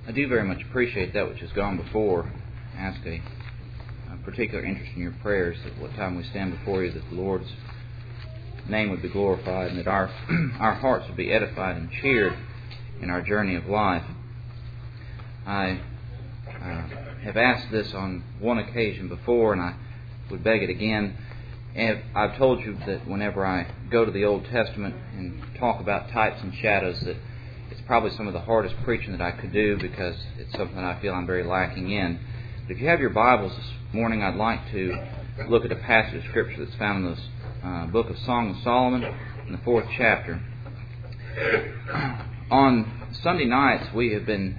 I do very much appreciate that which has gone before. Ask a particular interest in your prayers at what time we stand before you, that the Lord's name would be glorified and that our hearts would be edified and cheered in our journey of life. I have asked this on one occasion before, and I would beg it again. And I've told you that whenever I go to the Old Testament and talk about types and shadows, that it's probably some of the hardest preaching that I could do because it's something that I feel I'm very lacking in. But if you have your Bibles this morning, I'd like to look at a passage of Scripture that's found in the book of Song of Solomon in the 4th chapter. On Sunday nights, we have been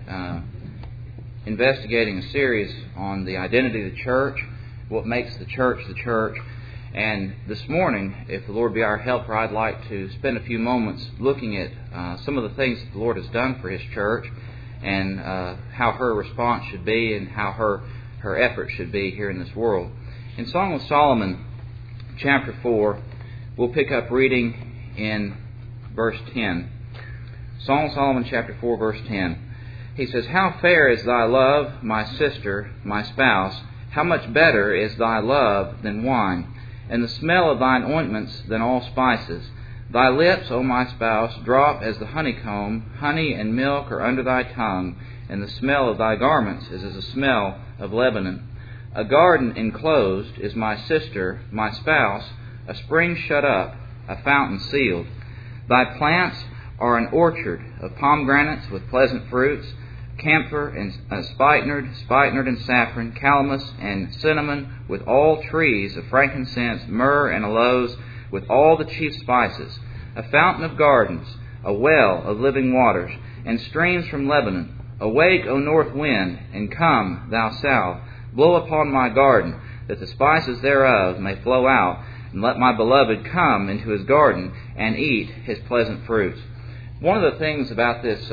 investigating a series on the identity of the church, what makes the church the church. And this morning, if the Lord be our helper, I'd like to spend a few moments looking at some of the things that the Lord has done for His church and how her response should be and how her effort should be here in this world. In Song of Solomon, chapter 4, we'll pick up reading in verse 10. Song of Solomon, chapter 4, verse 10. He says, "How fair is thy love, my sister, my spouse! How much better is thy love than wine, and the smell of thine ointments than all spices. Thy lips, O my spouse, drop as the honeycomb. Honey and milk are under thy tongue, and the smell of thy garments is as the smell of Lebanon. A garden enclosed is my sister, my spouse, a spring shut up, a fountain sealed. Thy plants are an orchard of pomegranates with pleasant fruits, camphor and spikenard and saffron, calamus and cinnamon, with all trees of frankincense, myrrh and aloes, with all the chief spices. A fountain of gardens, a well of living waters, and streams from Lebanon. Awake, O north wind, and come, thou south. Blow upon my garden, that the spices thereof may flow out, and let my beloved come into his garden and eat his pleasant fruits." One of the things about this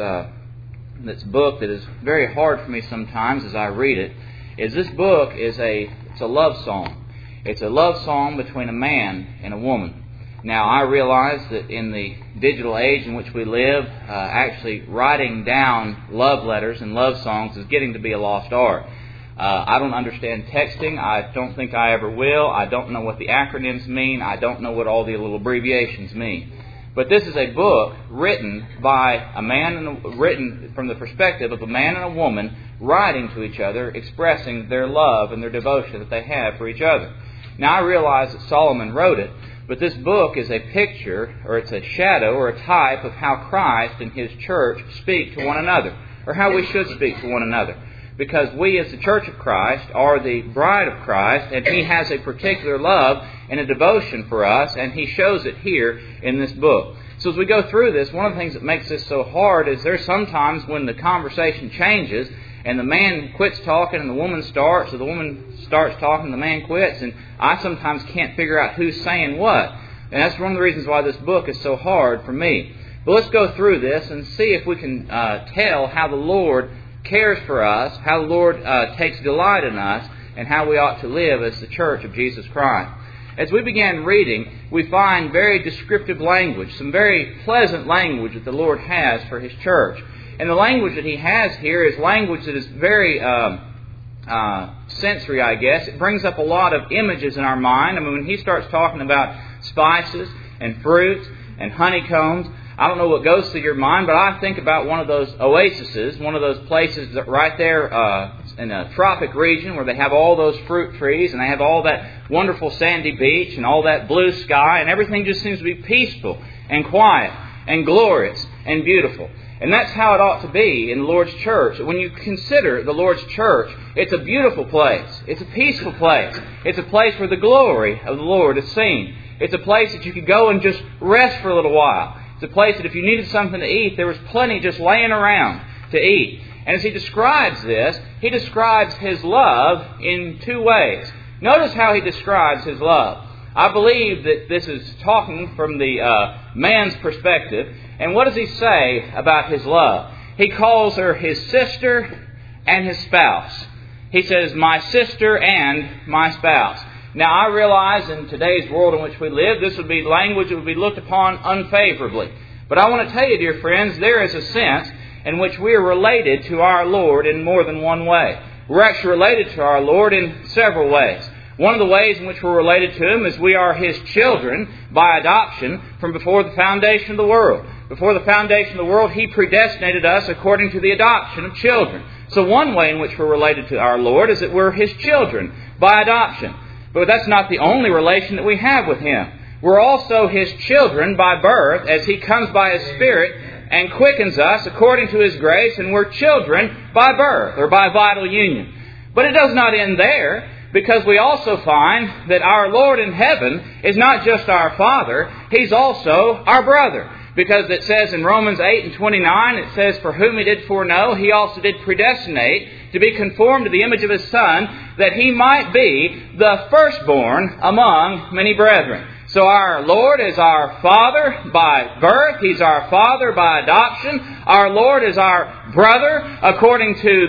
book that is very hard for me sometimes as I read it is this book is it's a love song. It's a love song between a man and a woman. Now, I realize that in the digital age in which we live, actually writing down love letters and love songs is getting to be a lost art. I don't understand texting. I don't think I ever will. I don't know what the acronyms mean. I don't know what all the little abbreviations mean. But this is a book written by a man written from the perspective of a man and a woman writing to each other, expressing their love and their devotion that they have for each other. Now, I realize that Solomon wrote it, but this book is a picture, or it's a shadow, or a type of how Christ and His church speak to one another, or how we should speak to one another. Because we as the church of Christ are the bride of Christ, and He has a particular love and a devotion for us, and He shows it here in this book. So as we go through this, one of the things that makes this so hard is there's sometimes when the conversation changes, and the man quits talking and the woman starts, or the woman starts talking and the man quits, and I sometimes can't figure out who's saying what. And that's one of the reasons why this book is so hard for me. But let's go through this and see if we can tell how the Lord cares for us, how the Lord takes delight in us, and how we ought to live as the church of Jesus Christ. As we began reading, we find very descriptive language, some very pleasant language that the Lord has for His church. And the language that He has here is language that is very sensory, I guess. It brings up a lot of images in our mind. I mean, when He starts talking about spices and fruits and honeycombs, I don't know what goes through your mind, but I think about one of those oases, one of those places that right there in a tropic region where they have all those fruit trees and they have all that wonderful sandy beach and all that blue sky, and everything just seems to be peaceful and quiet and glorious and beautiful. And that's how it ought to be in the Lord's church. When you consider the Lord's church, it's a beautiful place. It's a peaceful place. It's a place where the glory of the Lord is seen. It's a place that you could go and just rest for a little while. It's a place that if you needed something to eat, there was plenty just laying around to eat. And as he describes this, he describes his love in two ways. Notice how he describes his love. I believe that this is talking from the man's perspective. And what does he say about his love? He calls her his sister and his spouse. He says, my sister and my spouse. Now, I realize in today's world in which we live, this would be language that would be looked upon unfavorably. But I want to tell you, dear friends, there is a sense in which we are related to our Lord in more than one way. We're actually related to our Lord in several ways. One of the ways in which we're related to Him is we are His children by adoption from before the foundation of the world. Before the foundation of the world, He predestinated us according to the adoption of children. So one way in which we're related to our Lord is that we're His children by adoption. But that's not the only relation that we have with Him. We're also His children by birth as He comes by His Spirit and quickens us according to His grace, and we're children by birth or by vital union. But it does not end there, because we also find that our Lord in heaven is not just our Father, He's also our brother. Because it says in Romans 8:29, it says, "For whom He did foreknow, He also did predestinate to be conformed to the image of His Son, that He might be the firstborn among many brethren." So our Lord is our Father by birth. He's our Father by adoption. Our Lord is our brother according to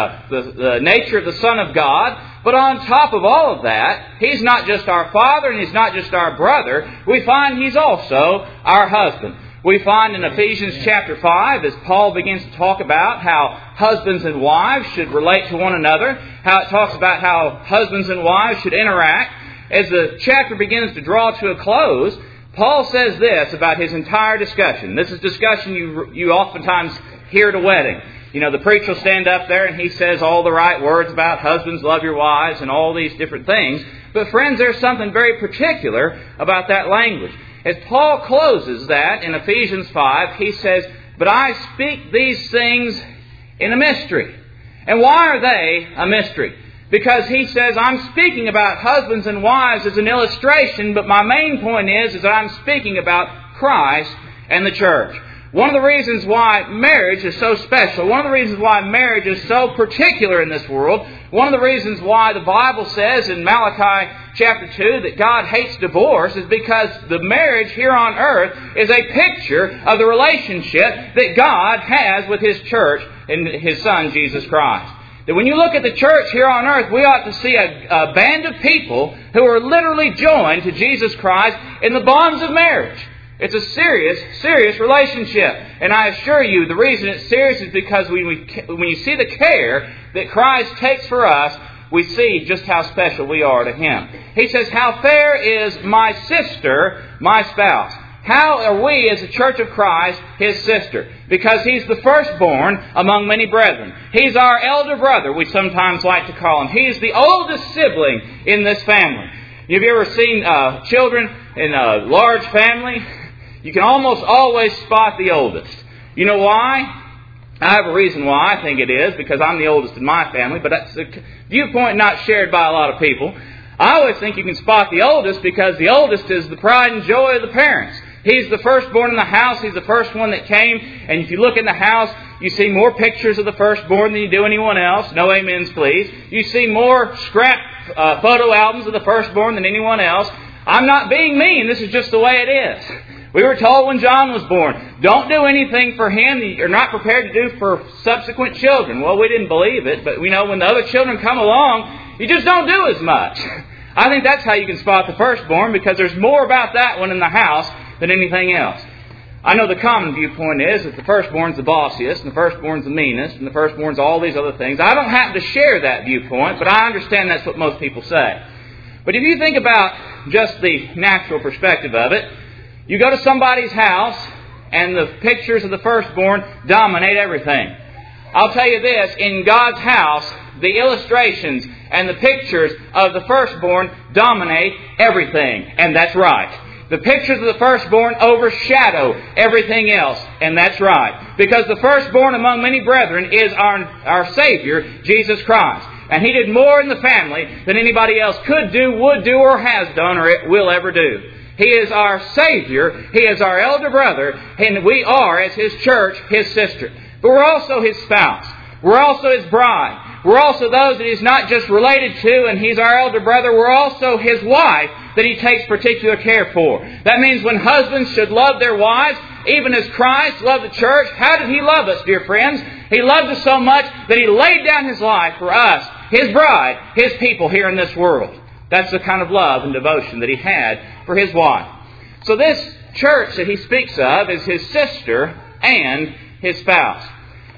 the nature of the Son of God. But on top of all of that, He's not just our Father and He's not just our brother. We find He's also our husband. We find in Ephesians chapter 5, as Paul begins to talk about how husbands and wives should relate to one another, how it talks about how husbands and wives should interact. As the chapter begins to draw to a close, Paul says this about his entire discussion. This is discussion you oftentimes hear at a wedding. You know, the preacher will stand up there and he says all the right words about husbands, love your wives, and all these different things. But friends, there's something very particular about that language. As Paul closes that in Ephesians 5, he says, "But I speak these things in a mystery." And why are they a mystery? Because he says, I'm speaking about husbands and wives as an illustration, but my main point is that I'm speaking about Christ and the church. One of the reasons why marriage is so special, one of the reasons why marriage is so particular in this world, one of the reasons why the Bible says in Malachi chapter 2 that God hates divorce is because the marriage here on earth is a picture of the relationship that God has with His church and His Son, Jesus Christ. That when you look at the church here on earth, we ought to see a band of people who are literally joined to Jesus Christ in the bonds of marriage. It's a serious, serious relationship. And I assure you, the reason it's serious is because when you see the care that Christ takes for us, we see just how special we are to Him. He says, "How fair is my sister, my spouse." How are we as a church of Christ His sister? Because He's the firstborn among many brethren. He's our elder brother, we sometimes like to call Him. He's the oldest sibling in this family. Have you ever seen children in a large family? You can almost always spot the oldest. You know why? I have a reason why I think it is, because I'm the oldest in my family, but that's a viewpoint not shared by a lot of people. I always think you can spot the oldest because the oldest is the pride and joy of the parents. He's the firstborn in the house. He's the first one that came. And if you look in the house, you see more pictures of the firstborn than you do anyone else. No amens, please. You see more scrap photo albums of the firstborn than anyone else. I'm not being mean. This is just the way it is. We were told when John was born, don't do anything for him that you're not prepared to do for subsequent children. Well, we didn't believe it, but we know when the other children come along, you just don't do as much. I think that's how you can spot the firstborn, because there's more about that one in the house than anything else. I know the common viewpoint is that the firstborn's the bossiest, and the firstborn's the meanest, and the firstborn's all these other things. I don't happen to share that viewpoint, but I understand that's what most people say. But if you think about just the natural perspective of it, you go to somebody's house, and the pictures of the firstborn dominate everything. I'll tell you this, in God's house, the illustrations and the pictures of the firstborn dominate everything, and that's right. The pictures of the firstborn overshadow everything else, and that's right. Because the firstborn among many brethren is our Savior, Jesus Christ. And He did more in the family than anybody else could do, would do, or has done, or will ever do. He is our Savior. He is our elder brother. And we are, as His church, His sister. But we're also His spouse. We're also His bride. We're also those that He's not just related to, and He's our elder brother. We're also His wife that He takes particular care for. That means when husbands should love their wives, even as Christ loved the church, how did He love us, dear friends? He loved us so much that He laid down His life for us, His bride, His people here in this world. That's the kind of love and devotion that He had for His wife. So this church that He speaks of is His sister and His spouse.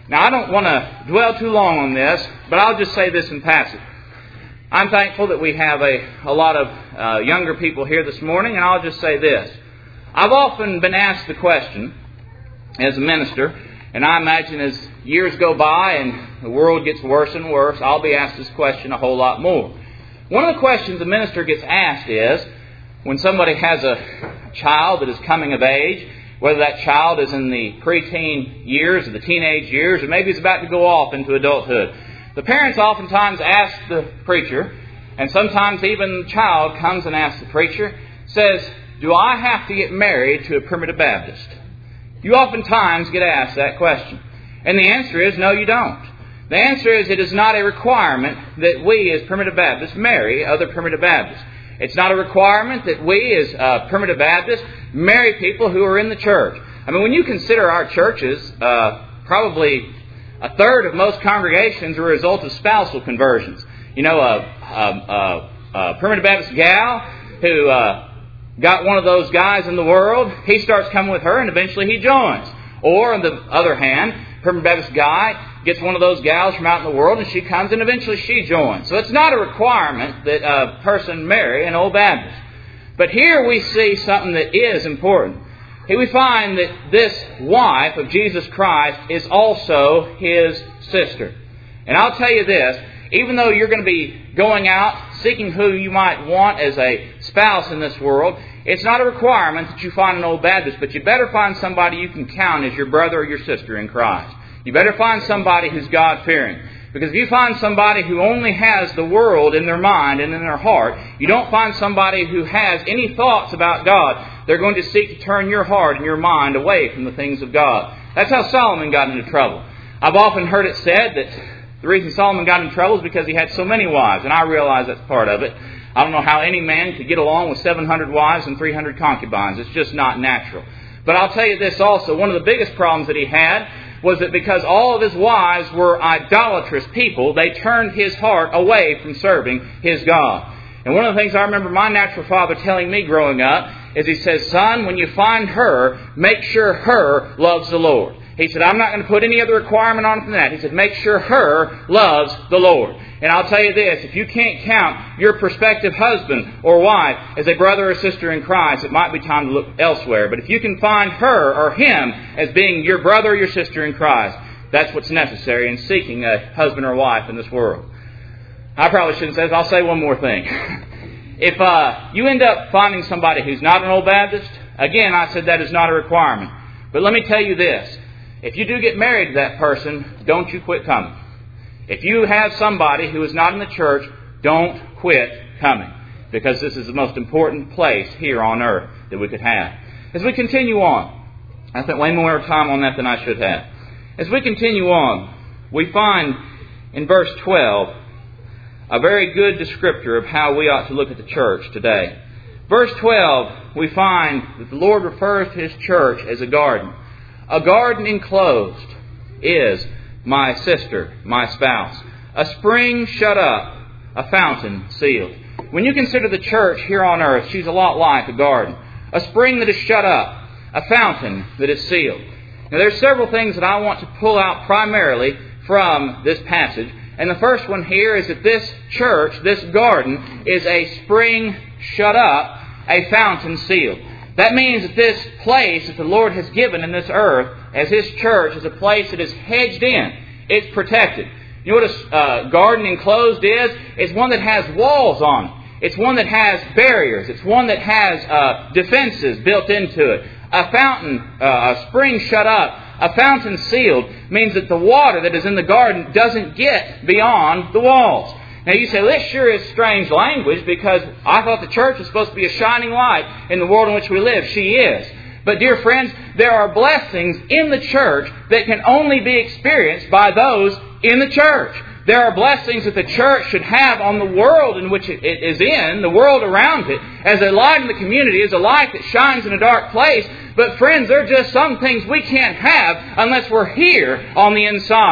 Now, I don't want to dwell too long on this, but I'll just say this in passing. I'm thankful that we have a lot of younger people here this morning, and I'll just say this. I've often been asked the question as a minister, and I imagine as years go by and the world gets worse and worse, I'll be asked this question a whole lot more. One of the questions a minister gets asked is, when somebody has a child that is coming of age, whether that child is in the preteen years or the teenage years, or maybe is about to go off into adulthood, the parents oftentimes ask the preacher, and sometimes even the child comes and asks the preacher, says, do I have to get married to a Primitive Baptist? You oftentimes get asked that question. And the answer is, no, you don't. The answer is, it is not a requirement that we as Primitive Baptists marry other Primitive Baptists. It's not a requirement that we as Primitive Baptists marry people who are in the church. I mean, when you consider our churches, probably a third of most congregations are a result of spousal conversions. You know, a Primitive Baptist gal who got one of those guys in the world, he starts coming with her and eventually he joins. Or, on the other hand, Primitive Baptist guy gets one of those gals from out in the world and she comes and eventually she joins. So it's not a requirement that a person marry an Old Baptist. But here we see something that is important. Here we find that this wife of Jesus Christ is also His sister. And I'll tell you this, even though you're going to be going out seeking who you might want as a spouse in this world, it's not a requirement that you find an Old Baptist, but you better find somebody you can count as your brother or your sister in Christ. You better find somebody who's God-fearing. Because if you find somebody who only has the world in their mind and in their heart, you don't find somebody who has any thoughts about God, they're going to seek to turn your heart and your mind away from the things of God. That's how Solomon got into trouble. I've often heard it said that the reason Solomon got in trouble is because he had so many wives, and I realize that's part of it. I don't know how any man could get along with 700 wives and 300 concubines. It's just not natural. But I'll tell you this also, one of the biggest problems that he had was that because all of his wives were idolatrous people, they turned his heart away from serving his God. And one of the things I remember my natural father telling me growing up is he says, son, when you find her, make sure her loves the Lord. He said, I'm not going to put any other requirement on it than that. He said, make sure her loves the Lord. And I'll tell you this, if you can't count your prospective husband or wife as a brother or sister in Christ, it might be time to look elsewhere. But if you can find her or him as being your brother or your sister in Christ, that's what's necessary in seeking a husband or wife in this world. I probably shouldn't say this. I'll say one more thing. If you end up finding somebody who's not an Old Baptist, again, I said that is not a requirement. But let me tell you this. If you do get married to that person, don't you quit coming. If you have somebody who is not in the church, don't quit coming. Because this is the most important place here on earth that we could have. As we continue on, I spent way more time on that than I should have. As we continue on, we find in verse 12 a very good descriptor of how we ought to look at the church today. Verse 12, we find that the Lord refers to His church as a garden. A garden enclosed is my sister, my spouse. A spring shut up, a fountain sealed. When you consider the church here on earth, she's a lot like a garden. A spring that is shut up, a fountain that is sealed. Now there's several things that I want to pull out primarily from this passage. And the first one here is that this church, this garden, is a spring shut up, a fountain sealed. That means that this place that the Lord has given in this earth as His church is a place that is hedged in. It's protected. You know what a garden enclosed is? It's one that has walls on it. It's one that has barriers. It's one that has defenses built into it. A fountain, a spring shut up, a fountain sealed means that the water that is in the garden doesn't get beyond the walls. Now you say, well, this sure is strange language because I thought the church was supposed to be a shining light in the world in which we live. She is. But dear friends, there are blessings in the church that can only be experienced by those in the church. There are blessings that the church should have on the world in which it is in, the world around it, as a light in the community, as a light that shines in a dark place. But friends, there are just some things we can't have unless we're here on the inside.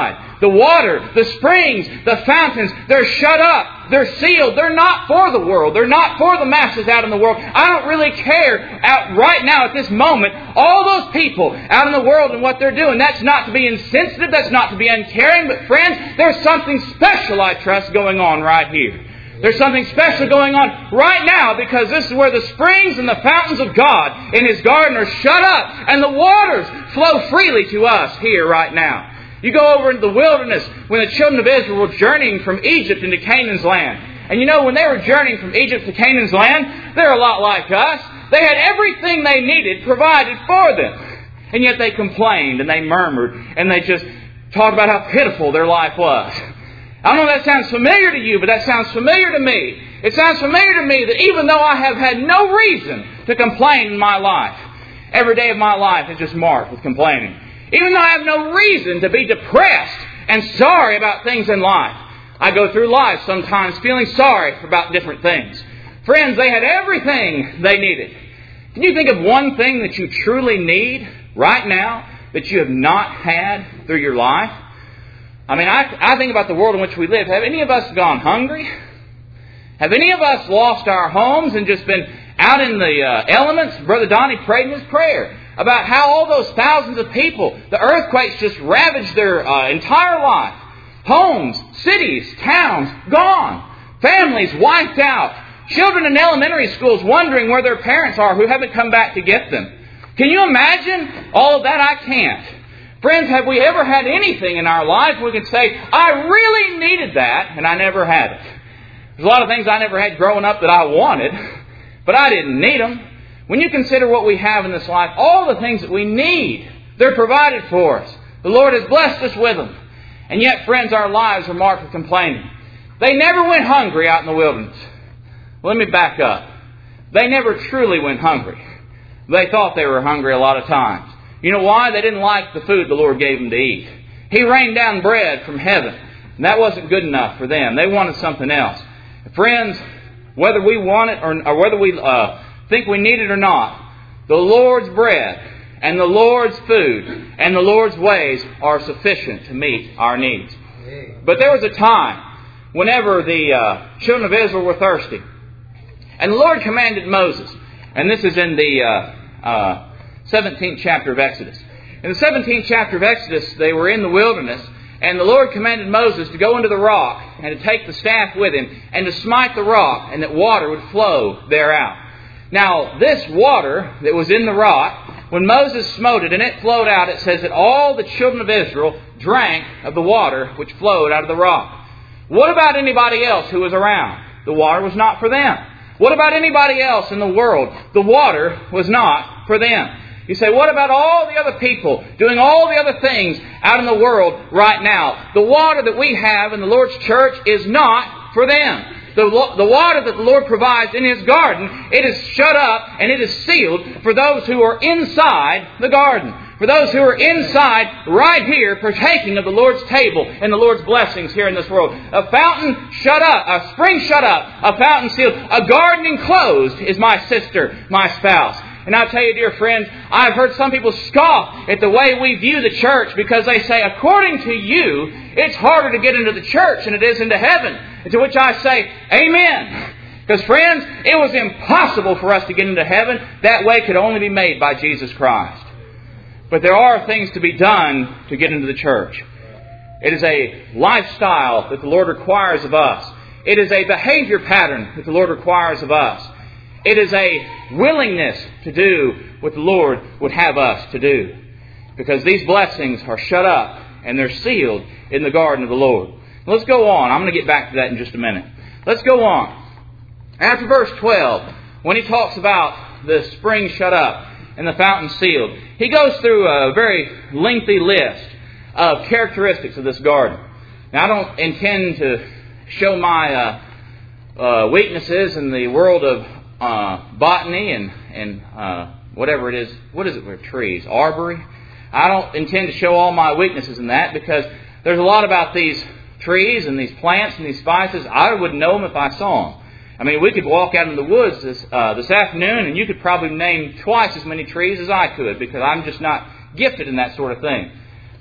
The water, the springs, the fountains, they're shut up. They're sealed. They're not for the world. They're not for the masses out in the world. I don't really care right now at this moment, all those people out in the world and what they're doing. That's not to be insensitive. That's not to be uncaring. But friends, there's something special, I trust, going on right here. There's something special going on right now, because this is where the springs and the fountains of God in His garden are shut up and the waters flow freely to us here right now. You go over into the wilderness when the children of Israel were journeying from Egypt into Canaan's land. And you know, when they were journeying from Egypt to Canaan's land, they're a lot like us. They had everything they needed provided for them. And yet they complained and they murmured and they just talked about how pitiful their life was. I don't know if that sounds familiar to you, but that sounds familiar to me. It sounds familiar to me that even though I have had no reason to complain in my life, every day of my life is just marked with complaining. Even though I have no reason to be depressed and sorry about things in life, I go through life sometimes feeling sorry about different things. Friends, they had everything they needed. Can you think of one thing that you truly need right now that you have not had through your life? I mean, I think about the world in which we live. Have any of us gone hungry? Have any of us lost our homes and just been out in the elements? Brother Donnie prayed in his prayer about how all those thousands of people, the earthquakes just ravaged their entire life. Homes, cities, towns, gone. Families wiped out. Children in elementary schools wondering where their parents are who haven't come back to get them. Can you imagine all of that? I can't. Friends, have we ever had anything in our life we can say, I really needed that, and I never had it? There's a lot of things I never had growing up that I wanted, but I didn't need them. When you consider what we have in this life, all the things that we need, they're provided for us. The Lord has blessed us with them. And yet, friends, our lives are marked with complaining. They never went hungry out in the wilderness. Let me back up. They never truly went hungry. They thought they were hungry a lot of times. You know why? They didn't like the food the Lord gave them to eat. He rained down bread from heaven, and that wasn't good enough for them. They wanted something else. Friends, whether we want it or whether we think we need it or not, the Lord's bread and the Lord's food and the Lord's ways are sufficient to meet our needs. But there was a time whenever the children of Israel were thirsty, and the Lord commanded Moses, and this is in the 17th chapter of Exodus. In the 17th chapter of Exodus, they were in the wilderness, and the Lord commanded Moses to go into the rock and to take the staff with him and to smite the rock, and that water would flow thereout. Now, this water that was in the rock, when Moses smote it and it flowed out, it says that all the children of Israel drank of the water which flowed out of the rock. What about anybody else who was around? The water was not for them. What about anybody else in the world? The water was not for them. You say, what about all the other people doing all the other things out in the world right now? The water that we have in the Lord's church is not for them. The water that the Lord provides in His garden, it is shut up and it is sealed for those who are inside the garden. For those who are inside right here partaking of the Lord's table and the Lord's blessings here in this world. A fountain shut up, a spring shut up, a fountain sealed, a garden enclosed is my sister, my spouse. And I'll tell you, dear friends, I've heard some people scoff at the way we view the church because they say, according to you, it's harder to get into the church than it is into heaven. And to which I say, amen. Because, friends, it was impossible for us to get into heaven. That way could only be made by Jesus Christ. But there are things to be done to get into the church. It is a lifestyle that the Lord requires of us. It is a behavior pattern that the Lord requires of us. It is a willingness to do what the Lord would have us to do. Because these blessings are shut up and they're sealed in the garden of the Lord. Let's go on. I'm going to get back to that in just a minute. Let's go on. After verse 12, when he talks about the spring shut up and the fountain sealed, he goes through a very lengthy list of characteristics of this garden. Now, I don't intend to show my weaknesses in the world of botany and whatever it is. What is it with trees? Arbory? I don't intend to show all my weaknesses in that because there's a lot about these trees and these plants and these spices. I wouldn't know them if I saw them. I mean, we could walk out in the woods this afternoon and you could probably name twice as many trees as I could because I'm just not gifted in that sort of thing.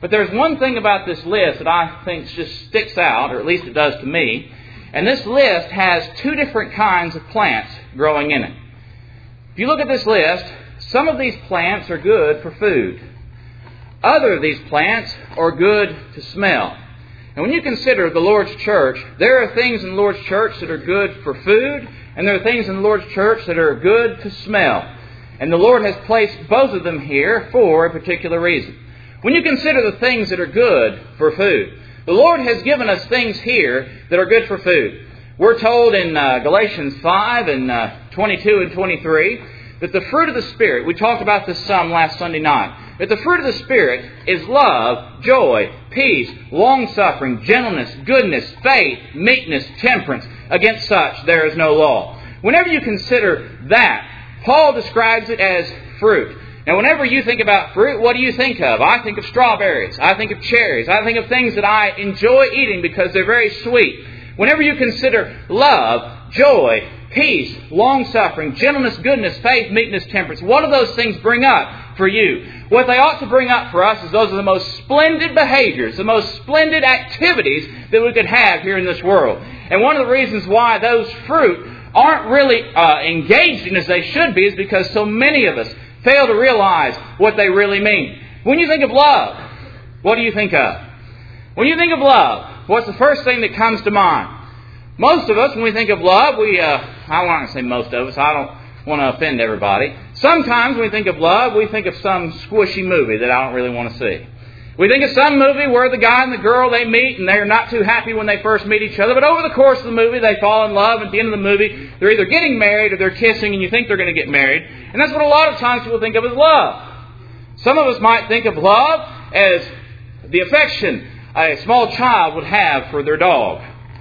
But there's one thing about this list that I think just sticks out, or at least it does to me. And this list has two different kinds of plants growing in it. If you look at this list, some of these plants are good for food. Other of these plants are good to smell. And when you consider the Lord's church, there are things in the Lord's church that are good for food, and there are things in the Lord's church that are good to smell. And the Lord has placed both of them here for a particular reason. When you consider the things that are good for food, the Lord has given us things here that are good for food. We're told in Galatians 5 and 22 and 23 that the fruit of the Spirit, we talked about this some last Sunday night, that the fruit of the Spirit is love, joy, peace, long-suffering, gentleness, goodness, faith, meekness, temperance. Against such there is no law. Whenever you consider that, Paul describes it as fruit. Now, whenever you think about fruit, what do you think of? I think of strawberries. I think of cherries. I think of things that I enjoy eating because they're very sweet. Whenever you consider love, joy, peace, long-suffering, gentleness, goodness, faith, meekness, temperance, what do those things bring up for you? What they ought to bring up for us is those are the most splendid behaviors, the most splendid activities that we could have here in this world. And one of the reasons why those fruit aren't really engaged in as they should be is because so many of us fail to realize what they really mean. When you think of love, what do you think of? When you think of love, what's the first thing that comes to mind? Most of us, when we think of love, I don't want to say most of us, I don't want to offend everybody. Sometimes when we think of love, we think of some squishy movie that I don't really want to see. We think of some movie where the guy and the girl, they meet and they're not too happy when they first meet each other, but over the course of the movie they fall in love, and at the end of the movie they're either getting married or they're kissing and you think they're going to get married. And that's what a lot of times people think of as love. Some of us might think of love as the affection a small child would have for their dog.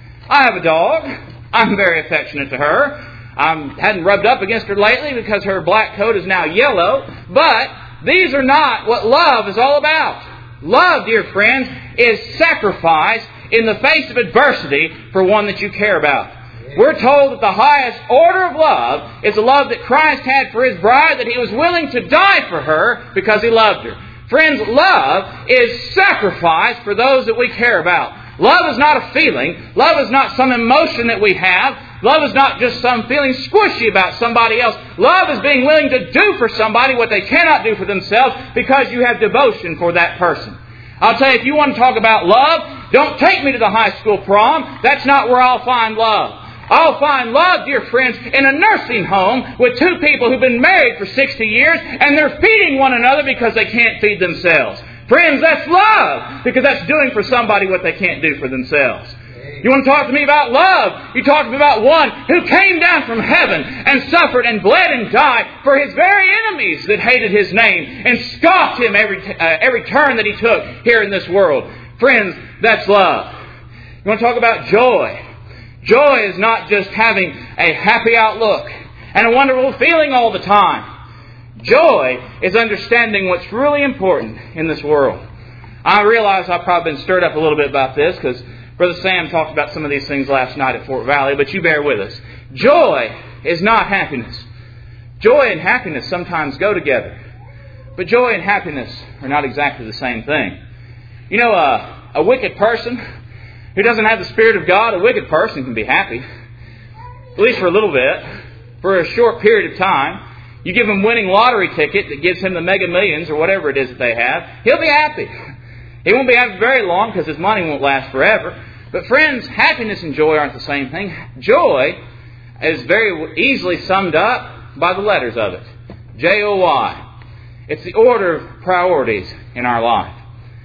I have a dog. I'm very affectionate to her. I hadn't rubbed up against her lately because her black coat is now yellow, but these are not what love is all about. Love, dear friends, is sacrifice in the face of adversity for one that you care about. We're told that the highest order of love is the love that Christ had for His bride, that He was willing to die for her because He loved her. Friends, love is sacrifice for those that we care about. Love is not a feeling. Love is not some emotion that we have. Love is not just some feeling squishy about somebody else. Love is being willing to do for somebody what they cannot do for themselves because you have devotion for that person. I'll tell you, if you want to talk about love, don't take me to the high school prom. That's not where I'll find love. I'll find love, dear friends, in a nursing home with two people who've been married for 60 years and they're feeding one another because they can't feed themselves. Friends, that's love, because that's doing for somebody what they can't do for themselves. You want to talk to me about love? You talk to me about one who came down from heaven and suffered and bled and died for His very enemies that hated His name and scoffed Him every turn that He took here in this world. Friends, that's love. You want to talk about joy? Joy is not just having a happy outlook and a wonderful feeling all the time. Joy is understanding what's really important in this world. I realize I've probably been stirred up a little bit about this because Brother Sam talked about some of these things last night at Fort Valley, but you bear with us. Joy is not happiness. Joy and happiness sometimes go together. But joy and happiness are not exactly the same thing. You know, a wicked person who doesn't have the Spirit of God, a wicked person can be happy. At least for a little bit. For a short period of time. You give him a winning lottery ticket that gives him the Mega Millions or whatever it is that they have. He'll be happy. He won't be happy very long because his money won't last forever. But friends, happiness and joy aren't the same thing. Joy is very easily summed up by the letters of it. J-O-Y. It's the order of priorities in our life.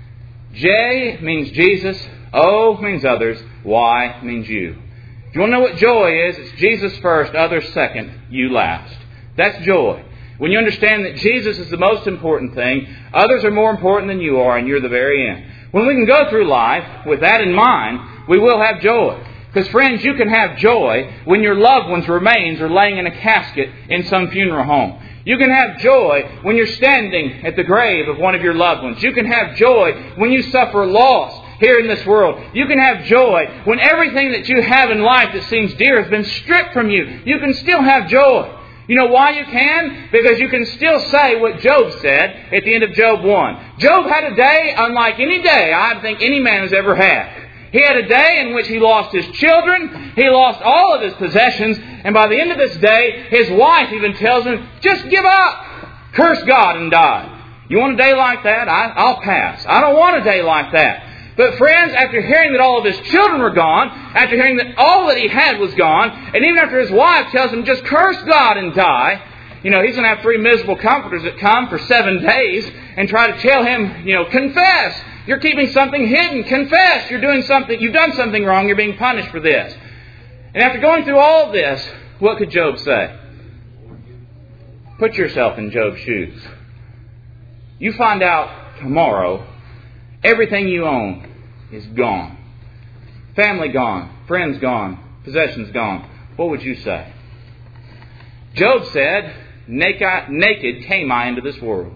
J means Jesus. O means others. Y means you. If you want to know what joy is, it's Jesus first, others second, you last. That's joy. When you understand that Jesus is the most important thing, others are more important than you are, and you're the very end. When we can go through life with that in mind, we will have joy. Because friends, you can have joy when your loved one's remains are laying in a casket in some funeral home. You can have joy when you're standing at the grave of one of your loved ones. You can have joy when you suffer loss here in this world. You can have joy when everything that you have in life that seems dear has been stripped from you. You can still have joy. You know why you can? Because you can still say what Job said at the end of Job 1. Job had a day unlike any day I think any man has ever had. He had a day in which he lost his children, he lost all of his possessions, and by the end of this day, his wife even tells him, just give up, curse God and die. You want a day like that? I'll pass. I don't want a day like that. But friends, after hearing that all of his children were gone, after hearing that all that he had was gone, and even after his wife tells him, just curse God and die, he's going to have 3 miserable comforters that come for 7 days and try to tell him, confess. You're keeping something hidden. Confess. You've done something wrong. You're being punished for this. And after going through all this, what could Job say? Put yourself in Job's shoes. You find out tomorrow everything you own is gone. Family gone. Friends gone. Possessions gone. What would you say? Job said, naked came I into this world.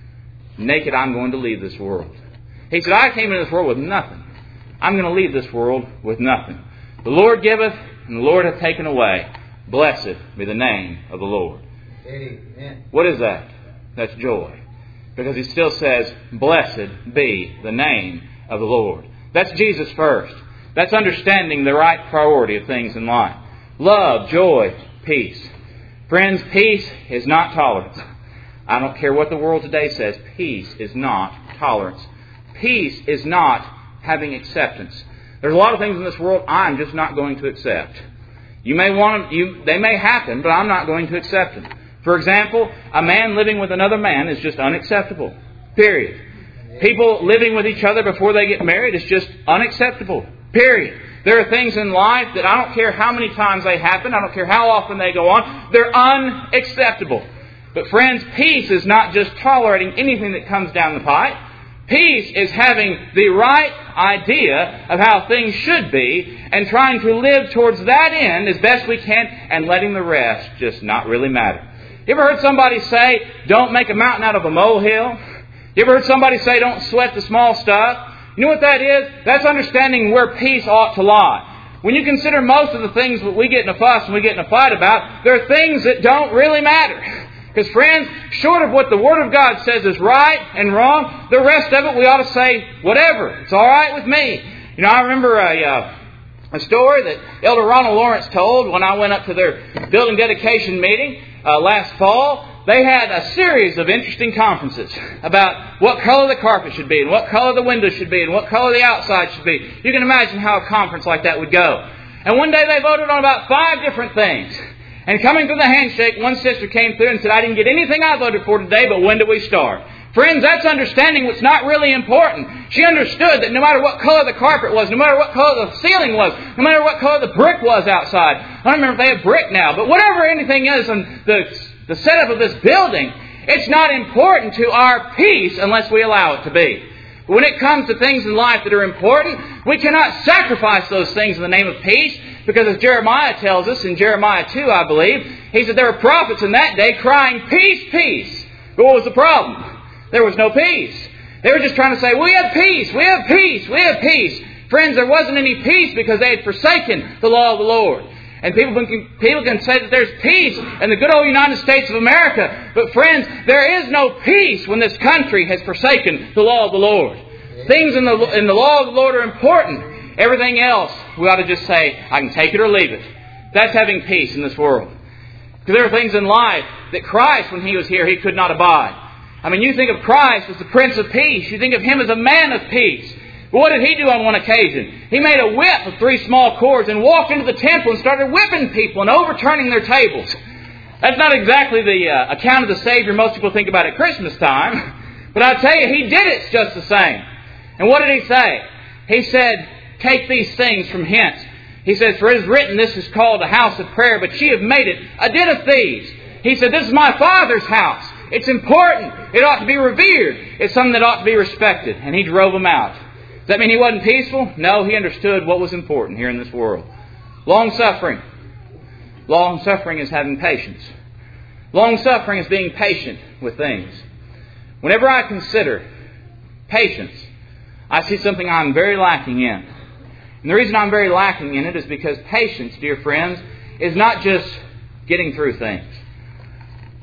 Naked I'm going to leave this world. He said, I came into this world with nothing. I'm going to leave this world with nothing. The Lord giveth, and the Lord hath taken away. Blessed be the name of the Lord. Amen. What is that? That's joy. Because he still says, blessed be the name of the Lord. That's Jesus first. That's understanding the right priority of things in life. Love, joy, peace. Friends, peace is not tolerance. I don't care what the world today says. Peace is not tolerance. Peace is not having acceptance. There's a lot of things in this world I'm just not going to accept. They may happen, but I'm not going to accept them. For example, a man living with another man is just unacceptable. Period. People living with each other before they get married is just unacceptable. Period. There are things in life that I don't care how many times they happen, I don't care how often they go on, they're unacceptable. But friends, peace is not just tolerating anything that comes down the pipe. Peace is having the right idea of how things should be and trying to live towards that end as best we can and letting the rest just not really matter. You ever heard somebody say, don't make a mountain out of a molehill? You ever heard somebody say, don't sweat the small stuff? You know what that is? That's understanding where peace ought to lie. When you consider most of the things that we get in a fuss and we get in a fight about, there are things that don't really matter. Because friends, short of what the Word of God says is right and wrong, the rest of it we ought to say, whatever. It's all right with me. I remember a story that Elder Ronald Lawrence told when I went up to their building dedication meeting last fall. They had a series of interesting conferences about what color the carpet should be and what color the windows should be and what color the outside should be. You can imagine how a conference like that would go. And one day they voted on about 5 different things. And coming from the handshake, one sister came through and said, I didn't get anything I voted for today, but when do we start? Friends, that's understanding what's not really important. She understood that no matter what color the carpet was, no matter what color the ceiling was, no matter what color the brick was outside. I don't remember if they have brick now, but whatever anything is in the setup of this building, it's not important to our peace unless we allow it to be. But when it comes to things in life that are important, we cannot sacrifice those things in the name of peace. Because as Jeremiah tells us in Jeremiah 2, I believe, he said there were prophets in that day crying, peace, peace. But what was the problem? There was no peace. They were just trying to say, we have peace, we have peace, we have peace. Friends, there wasn't any peace because they had forsaken the law of the Lord. And people can say that there's peace in the good old United States of America. But friends, there is no peace when this country has forsaken the law of the Lord. Things in the law of the Lord are important. Everything else, we ought to just say, I can take it or leave it. That's having peace in this world. Because there are things in life that Christ, when He was here, He could not abide. I mean, you think of Christ as the Prince of Peace. You think of Him as a man of peace. But what did He do on one occasion? He made a whip of 3 small cords and walked into the temple and started whipping people and overturning their tables. That's not exactly the account of the Savior most people think about at Christmas time. But I tell you, He did it just the same. And what did He say? He said, take these things from hence. He says, for it is written, this is called a house of prayer, but ye have made it a den of thieves. He said, this is my Father's house. It's important. It ought to be revered. It's something that ought to be respected. And He drove them out. Does that mean He wasn't peaceful? No, He understood what was important here in this world. Long-suffering. Long-suffering is having patience. Long-suffering is being patient with things. Whenever I consider patience, I see something I'm very lacking in. And the reason I'm very lacking in it is because patience, dear friends, is not just getting through things.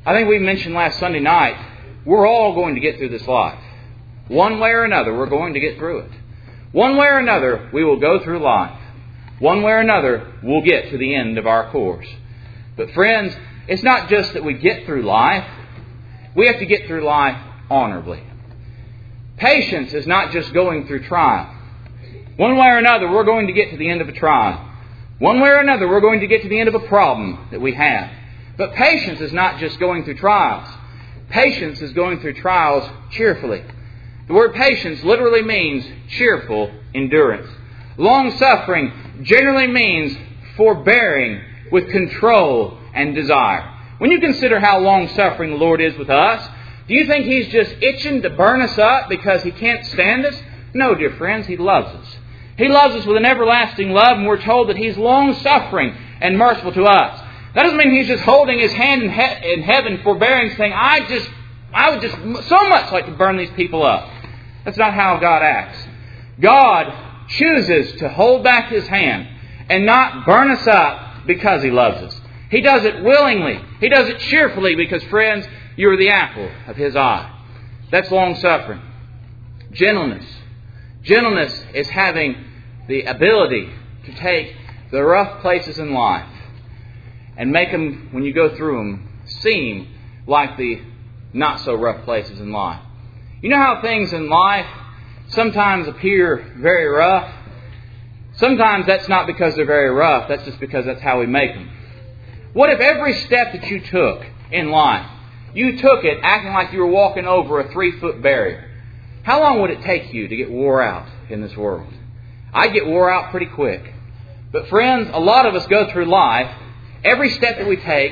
I think we mentioned last Sunday night, we're all going to get through this life. One way or another, we're going to get through it. One way or another, we will go through life. One way or another, we'll get to the end of our course. But friends, it's not just that we get through life. We have to get through life honorably. Patience is not just going through trial. One way or another, we're going to get to the end of a trial. One way or another, we're going to get to the end of a problem that we have. But patience is not just going through trials. Patience is going through trials cheerfully. The word patience literally means cheerful endurance. Long-suffering generally means forbearing with control and desire. When you consider how long-suffering the Lord is with us, do you think He's just itching to burn us up because He can't stand us? No, dear friends, He loves us. He loves us with an everlasting love, and we're told that He's long-suffering and merciful to us. That doesn't mean He's just holding His hand in heaven, forbearing, saying, I would just so much like to burn these people up. That's not how God acts. God chooses to hold back His hand and not burn us up because He loves us. He does it willingly. He does it cheerfully because, friends, you are the apple of His eye. That's long-suffering. Gentleness. Gentleness is having the ability to take the rough places in life and make them, when you go through them, seem like the not-so-rough places in life. You know how things in life sometimes appear very rough? Sometimes that's not because they're very rough. That's just because that's how we make them. What if every step that you took in life, you took it acting like you were walking over a 3-foot barrier? How long would it take you to get wore out in this world? I'd get wore out pretty quick. But friends, a lot of us go through life, every step that we take,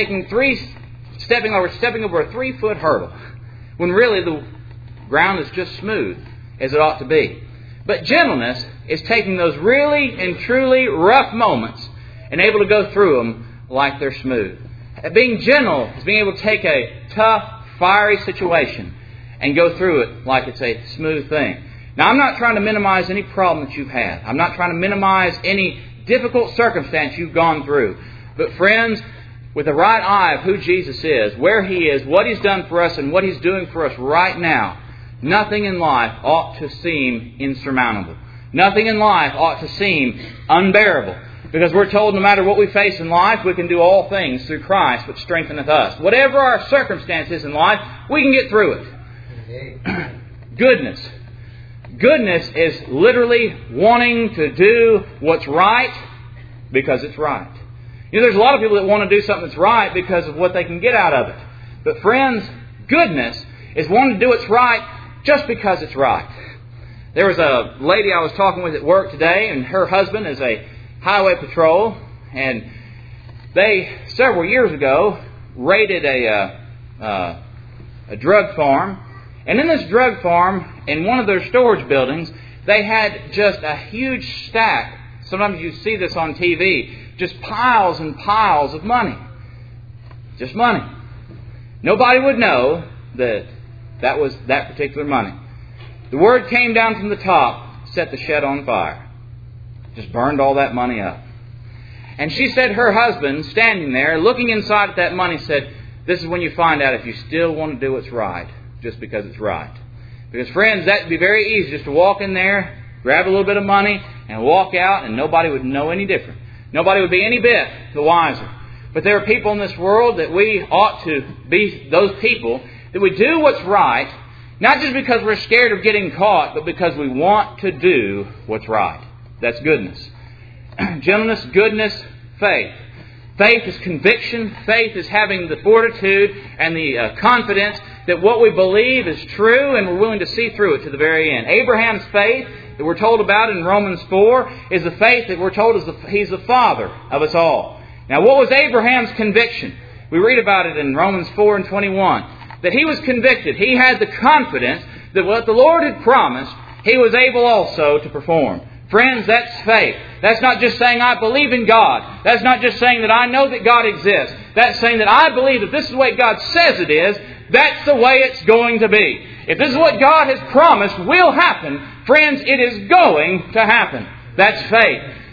stepping over a 3-foot hurdle, when really the ground is just smooth as it ought to be. But gentleness is taking those really and truly rough moments and able to go through them like they're smooth. Being gentle is being able to take a tough, fiery situation and go through it like it's a smooth thing. Now, I'm not trying to minimize any problem that you've had. I'm not trying to minimize any difficult circumstance you've gone through. But friends, with the right eye of who Jesus is, where He is, what He's done for us, and what He's doing for us right now, nothing in life ought to seem insurmountable. Nothing in life ought to seem unbearable. Because we're told no matter what we face in life, we can do all things through Christ, which strengtheneth us. Whatever our circumstances in life, we can get through it. Goodness. Goodness is literally wanting to do what's right because it's right. You know, there's a lot of people that want to do something that's right because of what they can get out of it. But friends, goodness is wanting to do what's right just because it's right. There was a lady I was talking with at work today, and her husband is a highway patrol, and they, several years ago, raided a drug farm. And in this drug farm, in one of their storage buildings, they had just a huge stack. Sometimes you see this on TV. Just piles and piles of money. Just money. Nobody would know that was that particular money. The word came down from the top, set the shed on fire. Just burned all that money up. And she said her husband, standing there, looking inside at that money, said, this is when you find out if you still want to do what's right, just because it's right. Because friends, that would be very easy just to walk in there, grab a little bit of money, and walk out, and nobody would know any different. Nobody would be any bit the wiser. But there are people in this world that we ought to be those people that we do what's right, not just because we're scared of getting caught, but because we want to do what's right. That's goodness. Gentleness, goodness, faith. Faith is conviction. Faith is having the fortitude and the confidence that what we believe is true and we're willing to see through it to the very end. Abraham's faith that we're told about in Romans 4 is the faith that we're told he's the father of us all. Now, what was Abraham's conviction? We read about it in Romans 4 and 21. That he was convicted. He had the confidence that what the Lord had promised, He was able also to perform. Friends, that's faith. That's not just saying I believe in God. That's not just saying that I know that God exists. That's saying that I believe that this is the way God says it is. That's the way it's going to be. If this is what God has promised will happen, friends, it is going to happen. That's faith.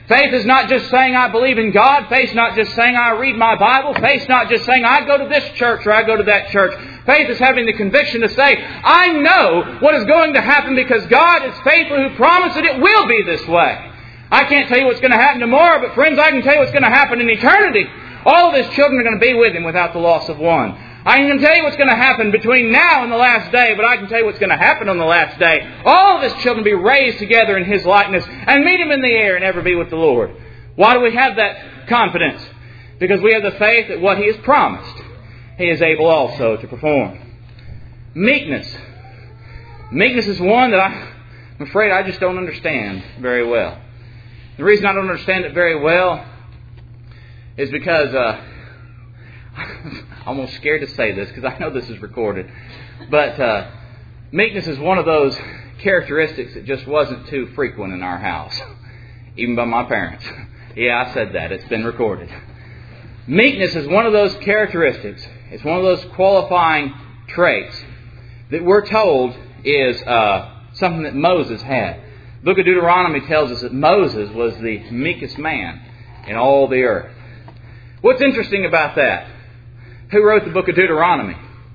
Faith is not just saying I believe in God. Faith is not just saying I read my Bible. Faith is not just saying I go to this church or I go to that church. Faith is having the conviction to say, I know what is going to happen because God is faithful who promised that it will be this way. I can't tell you what's going to happen tomorrow, but friends, I can tell you what's going to happen in eternity. All of His children are going to be with Him without the loss of one. I can tell you what's going to happen between now and the last day, but I can tell you what's going to happen on the last day. All of His children will be raised together in His likeness and meet Him in the air and ever be with the Lord. Why do we have that confidence? Because we have the faith that what He has promised, He is able also to perform. Meekness. Meekness is one that I'm afraid I just don't understand very well. The reason I don't understand it very well is because I'm almost scared to say this because I know this is recorded. But meekness is one of those characteristics that just wasn't too frequent in our house, even by my parents. Yeah, I said that. It's been recorded. Meekness is one of those characteristics. It's one of those qualifying traits that we're told is something that Moses had. The book of Deuteronomy tells us that Moses was the meekest man in all the earth. What's interesting about that? Who wrote the book of Deuteronomy?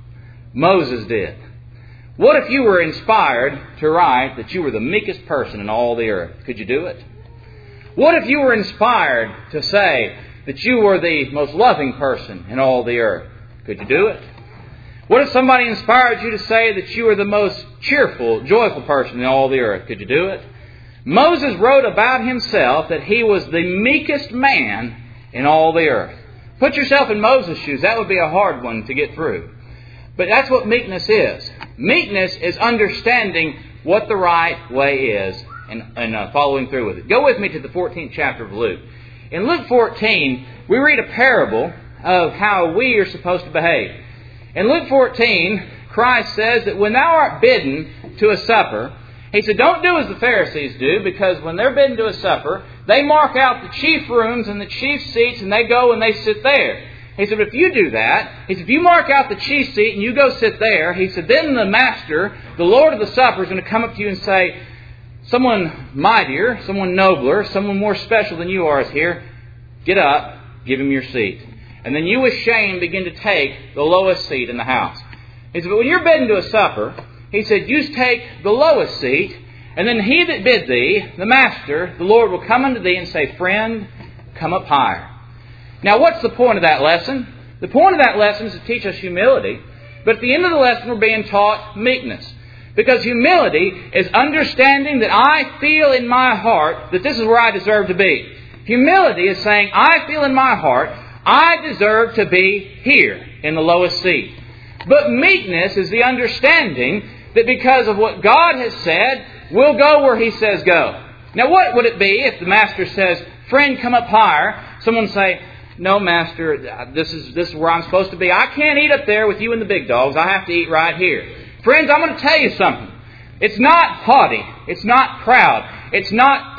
Moses did. What if you were inspired to write that you were the meekest person in all the earth? Could you do it? What if you were inspired to say that you were the most loving person in all the earth? Could you do it? What if somebody inspired you to say that you were the most cheerful, joyful person in all the earth? Could you do it? Moses wrote about himself that he was the meekest man in all the earth. Put yourself in Moses' shoes. That would be a hard one to get through. But that's what meekness is. Meekness is understanding what the right way is and following through with it. Go with me to the 14th chapter of Luke. In Luke 14, we read a parable of how we are supposed to behave. In Luke 14, Christ says that when thou art bidden to a supper, He said, don't do as the Pharisees do, because when they're bidden to a supper, they mark out the chief rooms and the chief seats, and they go and they sit there. He said, if you do that, he said, if you mark out the chief seat and you go sit there, he said, then the master, the Lord of the supper, is going to come up to you and say, someone mightier, someone nobler, someone more special than you are is here. Get up, give him your seat. And then you with shame begin to take the lowest seat in the house. He said, but when you're bidden to a supper, he said, you take the lowest seat, and then he that bid thee, the master, the Lord, will come unto thee and say, friend, come up higher. Now, what's the point of that lesson? The point of that lesson is to teach us humility. But at the end of the lesson, we're being taught meekness. Because humility is understanding that I feel in my heart that this is where I deserve to be. Humility is saying, I feel in my heart I deserve to be here in the lowest seat. But meekness is the understanding that because of what God has said, we'll go where He says go. Now, what would it be if the Master says, friend, come up higher? Someone say, no, Master, this is where I'm supposed to be. I can't eat up there with you and the big dogs. I have to eat right here. Friends, I'm going to tell you something. It's not haughty. It's not proud. It's not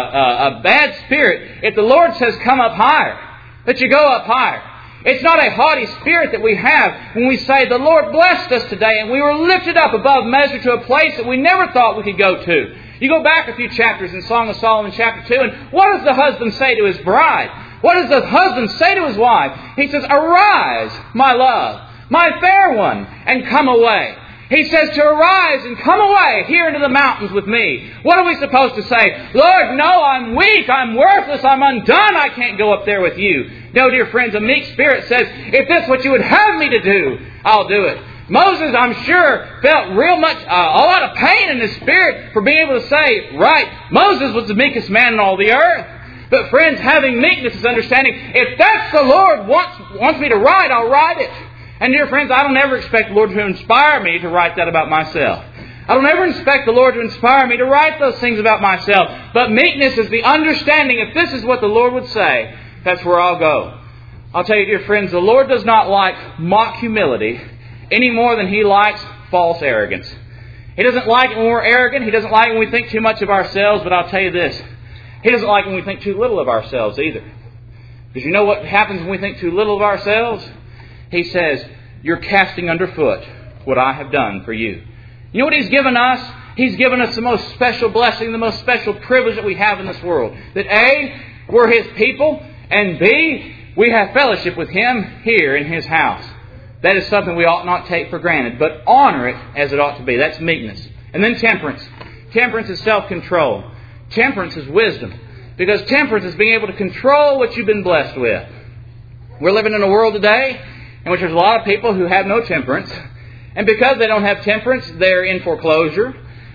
a bad spirit. If the Lord says, come up higher, that you go up higher. It's not a haughty spirit that we have when we say, the Lord blessed us today and we were lifted up above measure to a place that we never thought we could go to. You go back a few chapters in Song of Solomon chapter 2, and what does the husband say to his bride? What does the husband say to his wife? He says, arise, my love, my fair one, and come away. He says to arise and come away here into the mountains with me. What are we supposed to say? Lord, no, I'm weak, I'm worthless, I'm undone, I can't go up there with you. No, dear friends, a meek spirit says, if that's what you would have me to do, I'll do it. Moses, I'm sure, felt real much, a lot of pain in his spirit for being able to say, right, Moses was the meekest man in all the earth. But friends, having meekness is understanding, if that's the Lord wants me to write, I'll write it. And dear friends, I don't ever expect the Lord to inspire me to write that about myself. I don't ever expect the Lord to inspire me to write those things about myself. But meekness is the understanding, if this is what the Lord would say, that's where I'll go. I'll tell you, dear friends, the Lord does not like mock humility any more than He likes false arrogance. He doesn't like it when we're arrogant. He doesn't like it when we think too much of ourselves. But I'll tell you this, He doesn't like it when we think too little of ourselves either. Because you know what happens when we think too little of ourselves? He says, you're casting underfoot what I have done for you. You know what He's given us? He's given us the most special blessing, the most special privilege that we have in this world. That A, we're His people, and B, we have fellowship with Him here in His house. That is something we ought not take for granted, but honor it as it ought to be. That's meekness. And then temperance. Temperance is self-control. Temperance is wisdom. Because temperance is being able to control what you've been blessed with. We're living in a world today in which there's a lot of people who have no temperance. And because they don't have temperance, they're in foreclosure.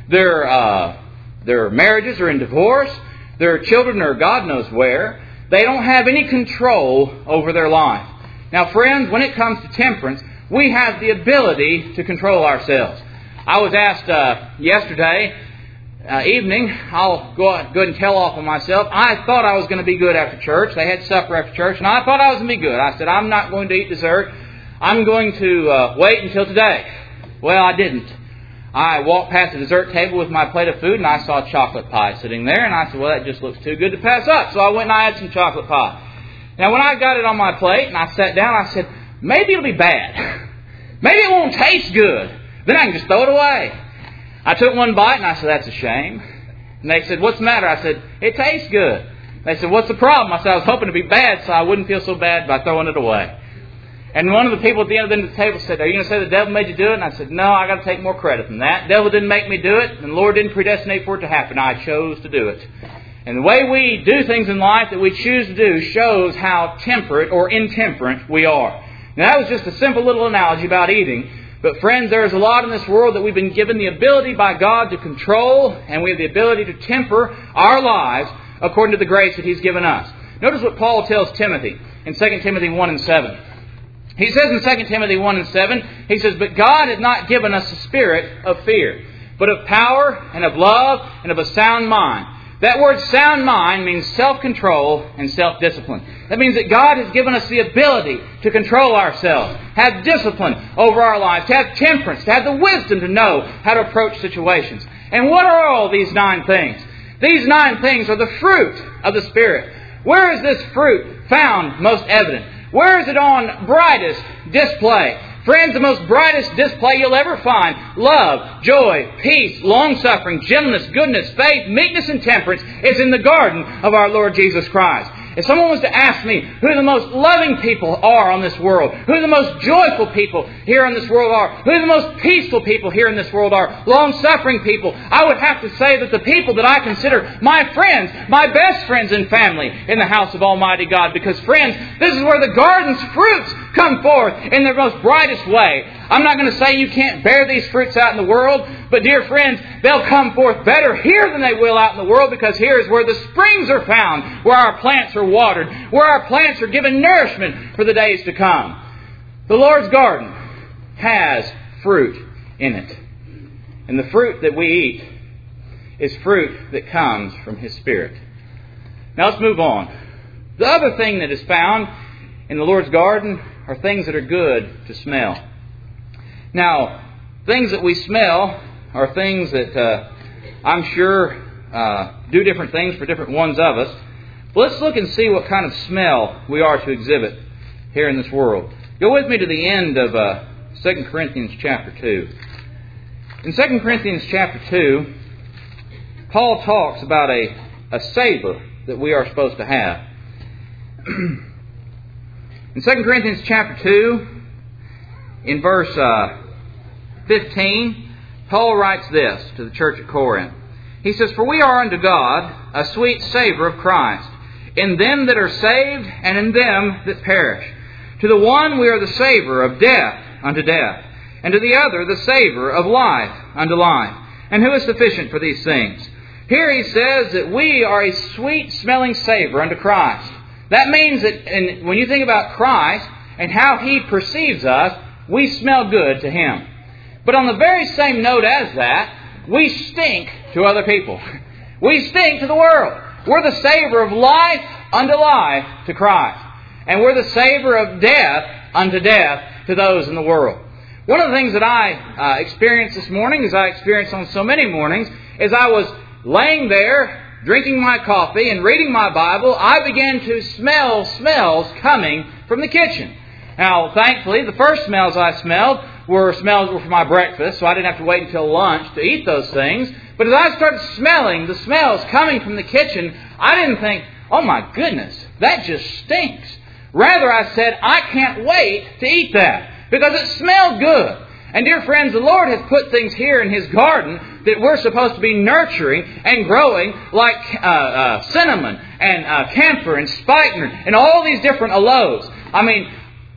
Their marriages are in divorce. Their children are God knows where. They don't have any control over their life. Now, friends, when it comes to temperance, we have the ability to control ourselves. I was asked yesterday evening, I'll go ahead and tell off on myself, I thought I was going to be good after church. They had supper after church, and I thought I was going to be good. I said, I'm not going to eat dessert. I'm going to wait until today. Well, I didn't. I walked past the dessert table with my plate of food, and I saw chocolate pie sitting there, and I said, well, that just looks too good to pass up. So I went and I had some chocolate pie. Now, when I got it on my plate and I sat down, I said, maybe it'll be bad. Maybe it won't taste good. Then I can just throw it away. I took one bite and I said, that's a shame. And they said, what's the matter? I said, it tastes good. They said, what's the problem? I said, I was hoping to be bad so I wouldn't feel so bad by throwing it away. And one of the people at the end of the table said, are you going to say the devil made you do it? And I said, no, I got to take more credit than that. The devil didn't make me do it, and the Lord didn't predestinate for it to happen. I chose to do it. And the way we do things in life that we choose to do shows how temperate or intemperate we are. Now, that was just a simple little analogy about eating. But friends, there is a lot in this world that we've been given the ability by God to control, and we have the ability to temper our lives according to the grace that He's given us. Notice what Paul tells Timothy in 2 Timothy 1 and 7. He says in 2 Timothy 1 and 7, he says, but God had not given us a spirit of fear, but of power and of love and of a sound mind. That word sound mind means self-control and self-discipline. That means that God has given us the ability to control ourselves, have discipline over our lives, to have temperance, to have the wisdom to know how to approach situations. And what are all these 9 things? These 9 things are the fruit of the Spirit. Where is this fruit found most evident? Where is it on brightest display? Friends, the most brightest display you'll ever find, love, joy, peace, long-suffering, gentleness, goodness, faith, meekness, and temperance, is in the garden of our Lord Jesus Christ. If someone was to ask me who the most loving people are on this world, who the most joyful people here in this world are, who the most peaceful people here in this world are, long-suffering people, I would have to say that the people that I consider my friends, my best friends and family in the house of Almighty God. Because, friends, this is where the garden's fruits come forth in their most brightest way. I'm not going to say you can't bear these fruits out in the world, but dear friends, they'll come forth better here than they will out in the world, because here is where the springs are found, where our plants are watered, where our plants are given nourishment for the days to come. The Lord's garden has fruit in it. And the fruit that we eat is fruit that comes from His Spirit. Now let's move on. The other thing that is found in the Lord's garden are things that are good to smell. Now, things that we smell are things that I'm sure do different things for different ones of us. But let's look and see what kind of smell we are to exhibit here in this world. Go with me to the end of 2 Corinthians chapter 2. In 2 Corinthians chapter 2, Paul talks about a savor that we are supposed to have. In 2 Corinthians chapter 2, in verse 15, Paul writes this to the church at Corinth. He says, for we are unto God a sweet savour of Christ, in them that are saved and in them that perish. To the one we are the savour of death unto death, and to the other the savour of life unto life. And who is sufficient for these things? Here he says that we are a sweet-smelling savour unto Christ. That means that when you think about Christ and how He perceives us, we smell good to Him. But on the very same note as that, we stink to other people. We stink to the world. We're the savour of life unto life to Christ. And we're the savour of death unto death to those in the world. One of the things that I experienced this morning, as I experienced on so many mornings, is I was laying there, drinking my coffee and reading my Bible. I began to smell smells coming from the kitchen. Now, thankfully, the first smells I smelled were for my breakfast, so I didn't have to wait until lunch to eat those things. But as I started smelling the smells coming from the kitchen, I didn't think, oh my goodness, that just stinks. Rather, I said, I can't wait to eat that because it smelled good. And dear friends, the Lord has put things here in His garden that we're supposed to be nurturing and growing, like cinnamon and camphor and spikenard and all these different aloes. I mean,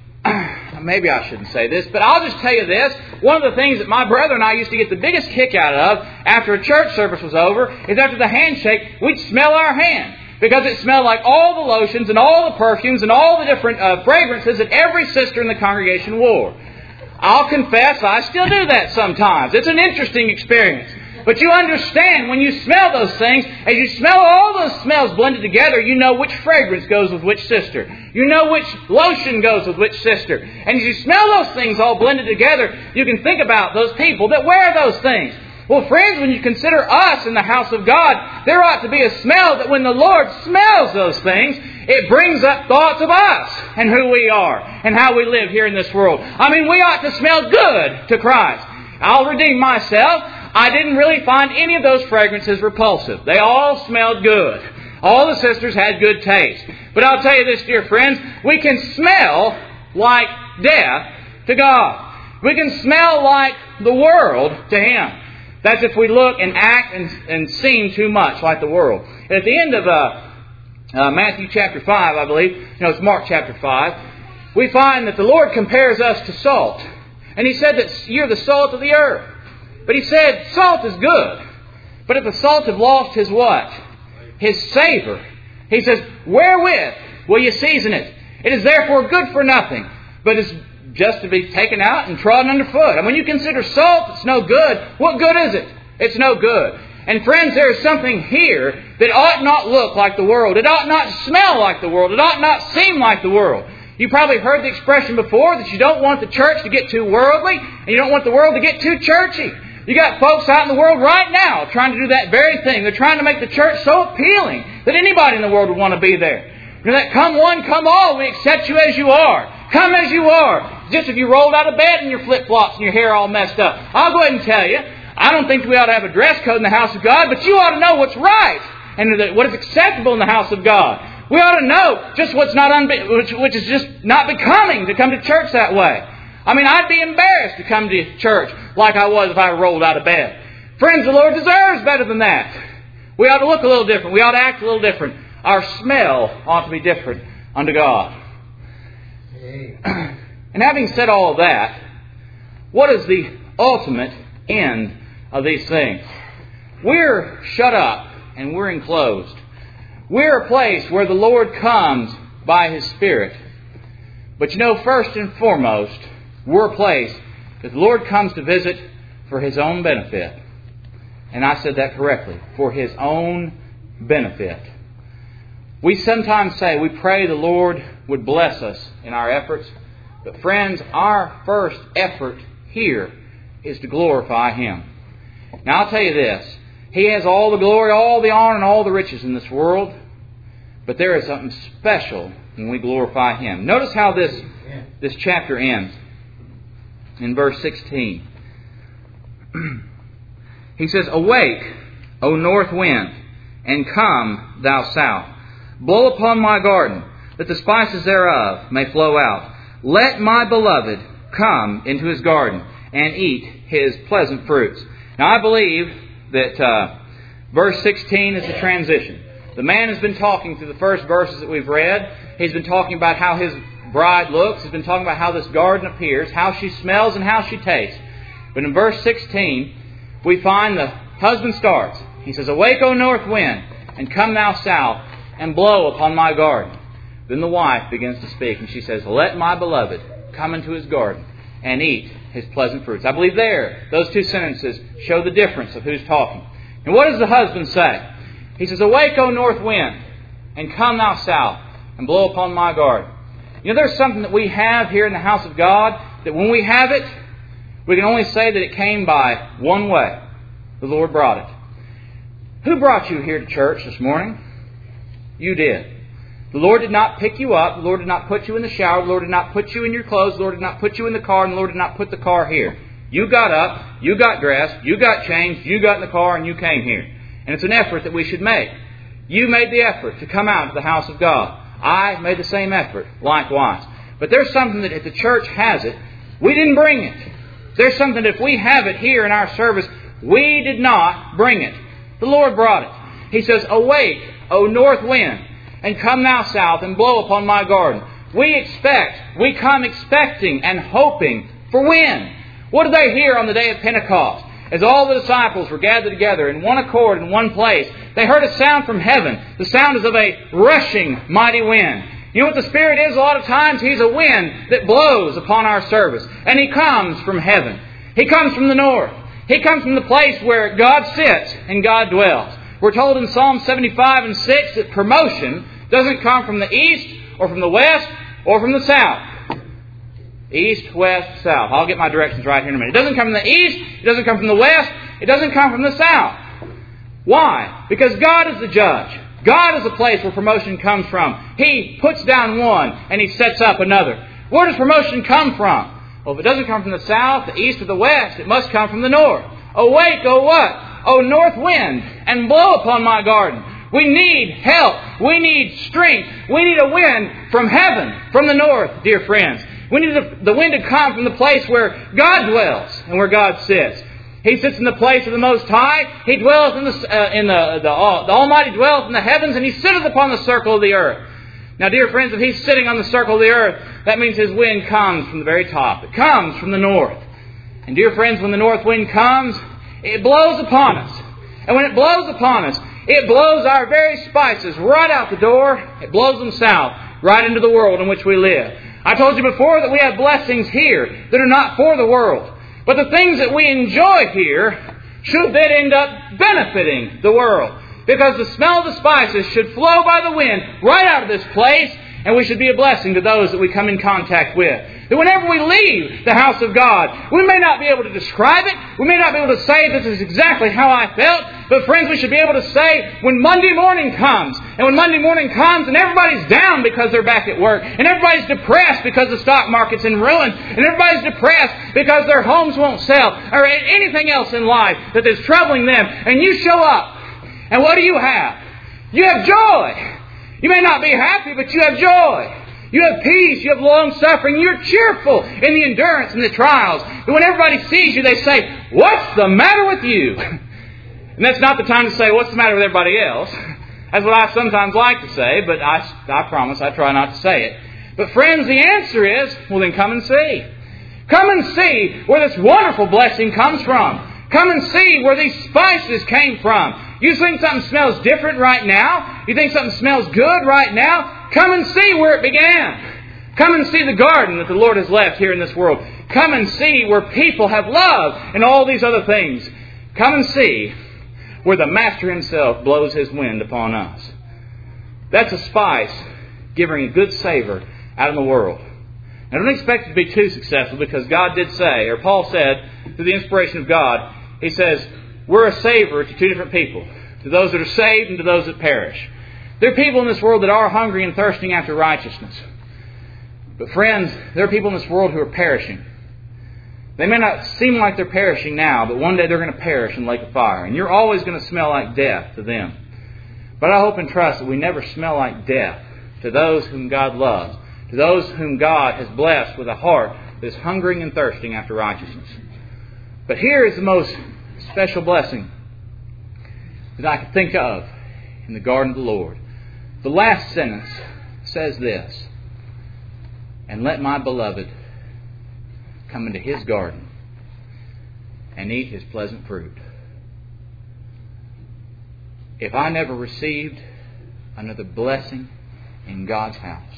maybe I shouldn't say this, but I'll just tell you this. One of the things that my brother and I used to get the biggest kick out of after a church service was over is after the handshake, we'd smell our hand. Because it smelled like all the lotions and all the perfumes and all the different fragrances that every sister in the congregation wore. I'll confess, I still do that sometimes. It's an interesting experience. But you understand, when you smell those things, as you smell all those smells blended together, you know which fragrance goes with which sister. You know which lotion goes with which sister. And as you smell those things all blended together, you can think about those people that wear those things. Well, friends, when you consider us in the house of God, there ought to be a smell that when the Lord smells those things, it brings up thoughts of us and who we are and how we live here in this world. I mean, we ought to smell good to Christ. I'll redeem myself. I didn't really find any of those fragrances repulsive. They all smelled good. All the sisters had good taste. But I'll tell you this, dear friends, we can smell like death to God. We can smell like the world to Him. That's if we look and act and seem too much like the world. And at the end of Matthew chapter 5, I believe, it's Mark chapter 5, we find that the Lord compares us to salt. And He said that you're the salt of the earth. But He said salt is good. But if the salt have lost his what? His savor. He says, wherewith will you season it? It is therefore good for nothing, but is just to be taken out and trodden underfoot. And when you consider salt, it's no good. What good is it? It's no good. And friends, there is something here that ought not look like the world. It ought not smell like the world. It ought not seem like the world. You probably heard the expression before that you don't want the church to get too worldly and you don't want the world to get too churchy. You got folks out in the world right now trying to do that very thing. They're trying to make the church so appealing that anybody in the world would want to be there. That come one, come all, we accept you as you are. Come as you are. Just if you rolled out of bed in your flip-flops and your hair all messed up. I'll go ahead and tell you, I don't think we ought to have a dress code in the house of God, but you ought to know what's right and what is acceptable in the house of God. We ought to know just what's not which is just not becoming to come to church that way. I mean, I'd be embarrassed to come to church like I was if I rolled out of bed. Friends, the Lord deserves better than that. We ought to look a little different. We ought to act a little different. Our smell ought to be different unto God. And having said all of that, what is the ultimate end of these things? We're shut up and we're enclosed. We're a place where the Lord comes by His Spirit. But first and foremost, we're a place that the Lord comes to visit for His own benefit. And I said that correctly. For His own benefit. We sometimes say we pray the Lord would bless us in our efforts. But friends, our first effort here is to glorify Him. Now I'll tell you this. He has all the glory, all the honor, and all the riches in this world. But there is something special when we glorify Him. Notice how this chapter ends. In verse 16. He says, awake, O north wind, and come, thou south. Blow upon my garden, that the spices thereof may flow out. Let my beloved come into his garden and eat his pleasant fruits. Now I believe that verse 16 is the transition. The man has been talking through the first verses that we've read. He's been talking about how his bride looks. He's been talking about how this garden appears, how she smells and how she tastes. But in verse 16, we find the husband starts. He says, awake, O north wind, and come thou south, and blow upon my garden. Then the wife begins to speak, and she says, let my beloved come into his garden and eat his pleasant fruits. I believe those two sentences show the difference of who's talking. And what does the husband say? He says, awake, O north wind, and come thou south, and blow upon my garden. There's something that we have here in the house of God, that when we have it, we can only say that it came by one way. The Lord brought it. Who brought you here to church this morning? You did. The Lord did not pick you up. The Lord did not put you in the shower. The Lord did not put you in your clothes. The Lord did not put you in the car. And the Lord did not put the car here. You got up, you got dressed, you got changed, you got in the car, and you came here. And it's an effort that we should make. You made the effort to come out to the house of God. I made the same effort, likewise. But there's something that if the church has it, we didn't bring it. There's something that if we have it here in our service, we did not bring it. The Lord brought it. He says, "Awake, O north wind, and come thou south, and blow upon my garden." We come expecting and hoping for wind. What did they hear on the day of Pentecost? As all the disciples were gathered together in one accord in one place, they heard a sound from heaven. The sound is of a rushing mighty wind. You know what the Spirit is a lot of times? He's a wind that blows upon our service. And He comes from heaven. He comes from the north. He comes from the place where God sits and God dwells. We're told in Psalm 75 and 6 that promotion doesn't come from the east or from the west or from the south. East, west, south. I'll get my directions right here in a minute. It doesn't come from the east. It doesn't come from the west. It doesn't come from the south. Why? Because God is the judge. God is the place where promotion comes from. He puts down one and He sets up another. Where does promotion come from? Well, if it doesn't come from the south, the east, or the west, it must come from the north. Awake, O what? O north wind, and blow upon my garden. We need help. We need strength. We need a wind from heaven, from the north, dear friends. We need the wind to come from the place where God dwells and where God sits. He sits in the place of the Most High. He dwells the Almighty dwells in the heavens, and He sitteth upon the circle of the earth. Now, dear friends, if He's sitting on the circle of the earth, that means His wind comes from the very top. It comes from the north. And dear friends, when the north wind comes, it blows upon us. And when it blows upon us, it blows our very spices right out the door. It blows them south, right into the world in which we live. I told you before that we have blessings here that are not for the world. But the things that we enjoy here should then end up benefiting the world. Because the smell of the spices should flow by the wind right out of this place, and we should be a blessing to those that we come in contact with. That whenever we leave the house of God, we may not be able to describe it. We may not be able to say this is exactly how I felt. But friends, we should be able to say when Monday morning comes, and when Monday morning comes and everybody's down because they're back at work, and everybody's depressed because the stock market's in ruin, and everybody's depressed because their homes won't sell, or anything else in life that is troubling them, and you show up, and what do you have? You have joy. You may not be happy, but you have joy. You have peace. You have long-suffering. You're cheerful in the endurance and the trials. And when everybody sees you, they say, "What's the matter with you?" And that's not the time to say, "What's the matter with everybody else?" That's what I sometimes like to say, but I promise I try not to say it. But friends, the answer is, well then come and see. Come and see where this wonderful blessing comes from. Come and see where these spices came from. You think something smells different right now? You think something smells good right now? Come and see where it began. Come and see the garden that the Lord has left here in this world. Come and see where people have love and all these other things. Come and see where the Master Himself blows His wind upon us. That's a spice giving a good savor out in the world. Now, don't expect it to be too successful, because God did say, or Paul said, through the inspiration of God, he says, we're a savor to two different people, to those that are saved and to those that perish. There are people in this world that are hungry and thirsting after righteousness. But friends, there are people in this world who are perishing. They may not seem like they're perishing now, but one day they're going to perish in the lake of fire. And you're always going to smell like death to them. But I hope and trust that we never smell like death to those whom God loves, to those whom God has blessed with a heart that is hungering and thirsting after righteousness. But here is the most special blessing that I could think of in the garden of the Lord. The last sentence says this: "And let my beloved come into His garden and eat His pleasant fruit." If I never received another blessing in God's house,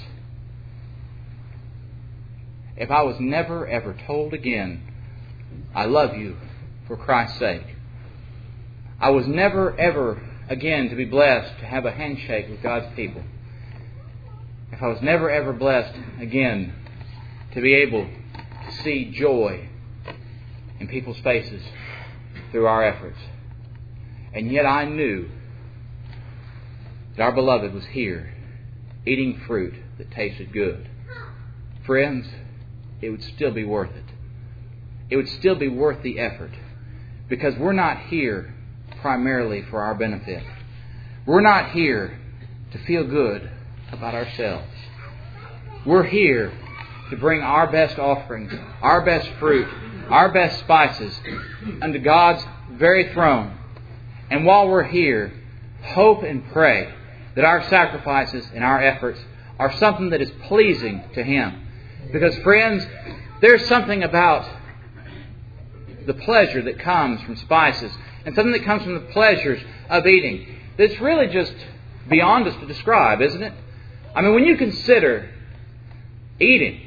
if I was never ever told again, "I love you for Christ's sake," I was never ever again to be blessed to have a handshake with God's people, if I was never ever blessed again to be able to see joy in people's faces through our efforts, and yet I knew that our beloved was here eating fruit that tasted good, friends, it would still be worth it. It would still be worth the effort, because we're not here primarily for our benefit. We're not here to feel good about ourselves. We're here to bring our best offerings, our best fruit, our best spices unto God's very throne. And while we're here, hope and pray that our sacrifices and our efforts are something that is pleasing to Him. Because, friends, there's something about the pleasure that comes from spices and something that comes from the pleasures of eating that's really just beyond us to describe, isn't it? I mean, when you consider eating,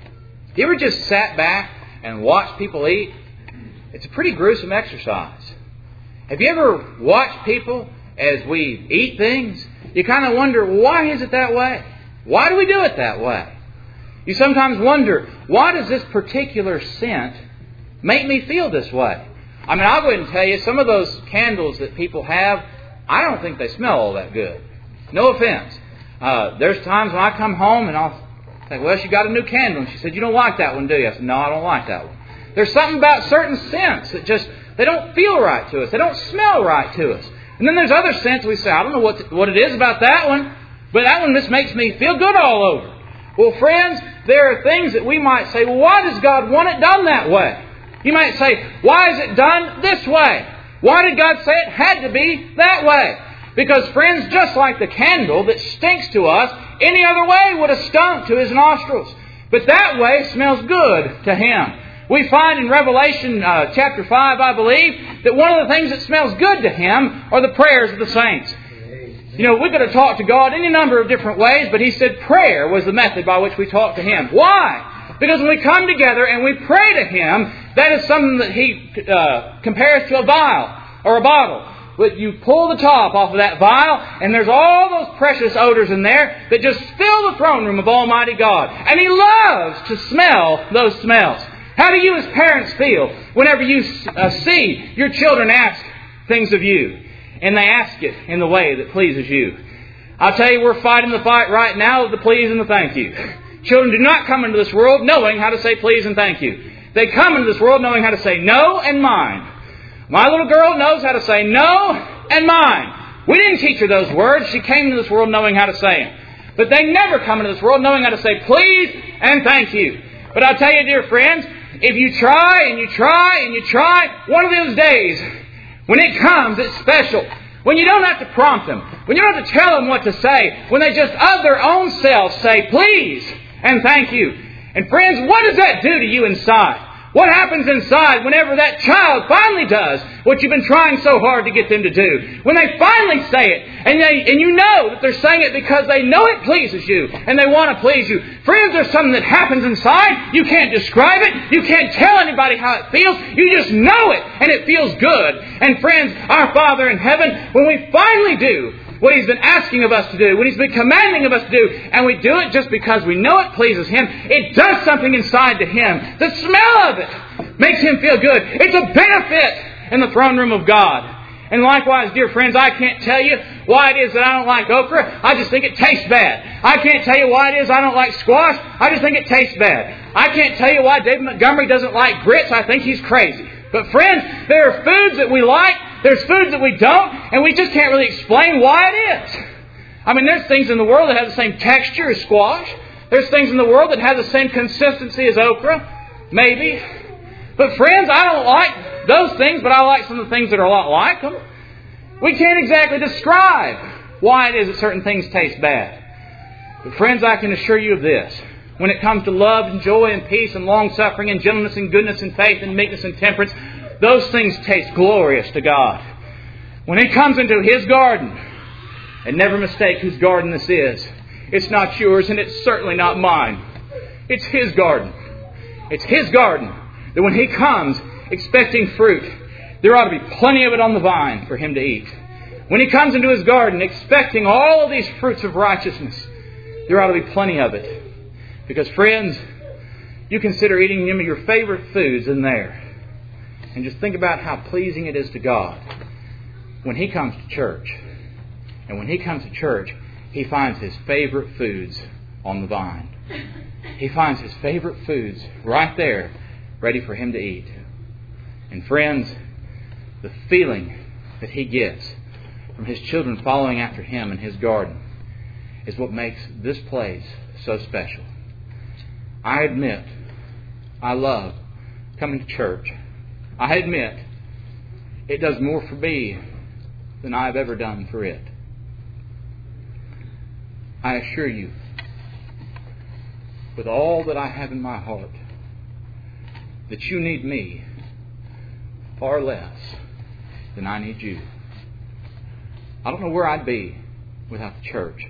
you ever just sat back and watched people eat? It's a pretty gruesome exercise. Have you ever watched people as we eat things? You kind of wonder, why is it that way? Why do we do it that way? You sometimes wonder, why does this particular scent make me feel this way? I mean, I'll go ahead and tell you, some of those candles that people have, I don't think they smell all that good. No offense. There's times when I come home and I'll think, well, she got a new candle. And she said, you don't like that one, do you? I said, no, I don't like that one. There's something about certain scents that just, they don't feel right to us. They don't smell right to us. And then there's other scents we say, I don't know what it is about that one, but that one just makes me feel good all over. Well, friends, there are things that we might say, well, why does God want it done that way? You might say, why is it done this way? Why did God say it had to be that way? Because, friends, just like the candle that stinks to us, any other way would have stunk to His nostrils. But that way smells good to Him. We find in Revelation chapter 5, I believe, that one of the things that smells good to Him are the prayers of the saints. You know, we could have talked to God any number of different ways, but He said prayer was the method by which we talk to Him. Why? Because when we come together and we pray to Him, that is something that He compares to a vial or a bottle. But you pull the top off of that vial, and there's all those precious odors in there that just fill the throne room of Almighty God. And He loves to smell those smells. How do you as parents feel whenever you see your children ask things of you, and they ask it in the way that pleases you? I'll tell you, we're fighting the fight right now of the please and the thank you. Children do not come into this world knowing how to say please and thank you. They come into this world knowing how to say no and mine. My little girl knows how to say no and mine. We didn't teach her those words. She came into this world knowing how to say them. But they never come into this world knowing how to say please and thank you. But I'll tell you, dear friends, if you try and you try and you try, one of those days, when it comes, it's special. When you don't have to prompt them. When you don't have to tell them what to say. When they just of their own selves say please and thank you. And friends, what does that do to you inside? What happens inside whenever that child finally does what you've been trying so hard to get them to do? When they finally say it, and you know that they're saying it because they know it pleases you, and they want to please you. Friends, there's something that happens inside. You can't describe it. You can't tell anybody how it feels. You just know it, and it feels good. And friends, our Father in heaven, when we finally do what He's been asking of us to do, what He's been commanding of us to do, and we do it just because we know it pleases Him, it does something inside to Him. The smell of it makes Him feel good. It's a benefit in the throne room of God. And likewise, dear friends, I can't tell you why it is that I don't like okra. I just think it tastes bad. I can't tell you why it is I don't like squash. I just think it tastes bad. I can't tell you why David Montgomery doesn't like grits. I think he's crazy. But friends, there are foods that we like. There's foods that we don't, and we just can't really explain why it is. I mean, there's things in the world that have the same texture as squash. There's things in the world that have the same consistency as okra. Maybe. But friends, I don't like those things, but I like some of the things that are a lot like them. We can't exactly describe why it is that certain things taste bad. But friends, I can assure you of this. When it comes to love and joy and peace and long-suffering and gentleness and goodness and faith and meekness and temperance, those things taste glorious to God. When He comes into His garden, and never mistake whose garden this is. It's not yours, and it's certainly not mine. It's His garden. It's His garden that when He comes expecting fruit, there ought to be plenty of it on the vine for Him to eat. When He comes into His garden expecting all of these fruits of righteousness, there ought to be plenty of it. Because, friends, you consider eating some of your favorite foods in there. And just think about how pleasing it is to God when He comes to church. And when He comes to church, He finds His favorite foods on the vine. He finds His favorite foods right there, ready for Him to eat. And friends, the feeling that He gets from His children following after Him in His garden is what makes this place so special. I admit, I love coming to church. I admit, it does more for me than I've ever done for it. I assure you, with all that I have in my heart, that you need me far less than I need you. I don't know where I'd be without the church.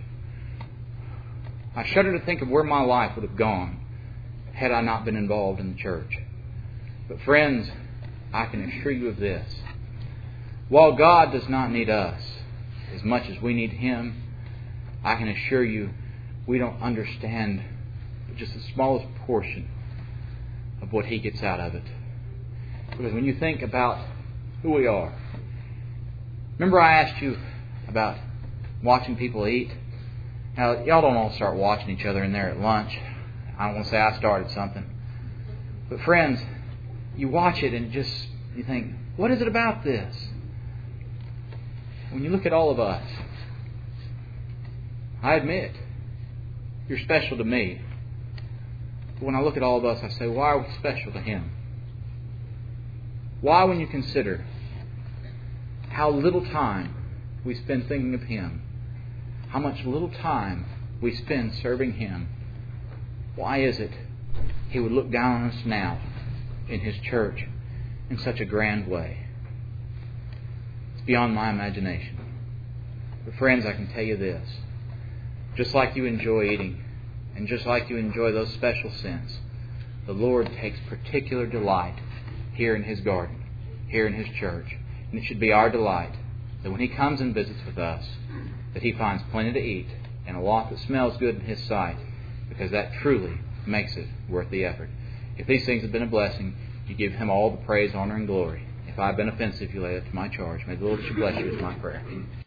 I shudder to think of where my life would have gone had I not been involved in the church. But friends, I can assure you of this. While God does not need us as much as we need Him, I can assure you we don't understand just the smallest portion of what He gets out of it. Because when you think about who we are, remember I asked you about watching people eat? Now, y'all don't all start watching each other in there at lunch. I don't want to say I started something. But friends, you watch it and you think, what is it about this? When you look at all of us, I admit, you're special to me. But when I look at all of us, I say, why are we special to Him? Why, when you consider how little time we spend thinking of Him, how much little time we spend serving Him, why is it He would look down on us now in His church in such a grand way? It's beyond my imagination. But friends, I can tell you this. Just like you enjoy eating, and just like you enjoy those special scents, the Lord takes particular delight here in His garden, here in His church. And it should be our delight that when He comes and visits with us, that He finds plenty to eat and a lot that smells good in His sight, because that truly makes it worth the effort. If these things have been a blessing, you give Him all the praise, honor, and glory. If I have been offensive, you lay it to my charge. May the Lord bless you is my prayer.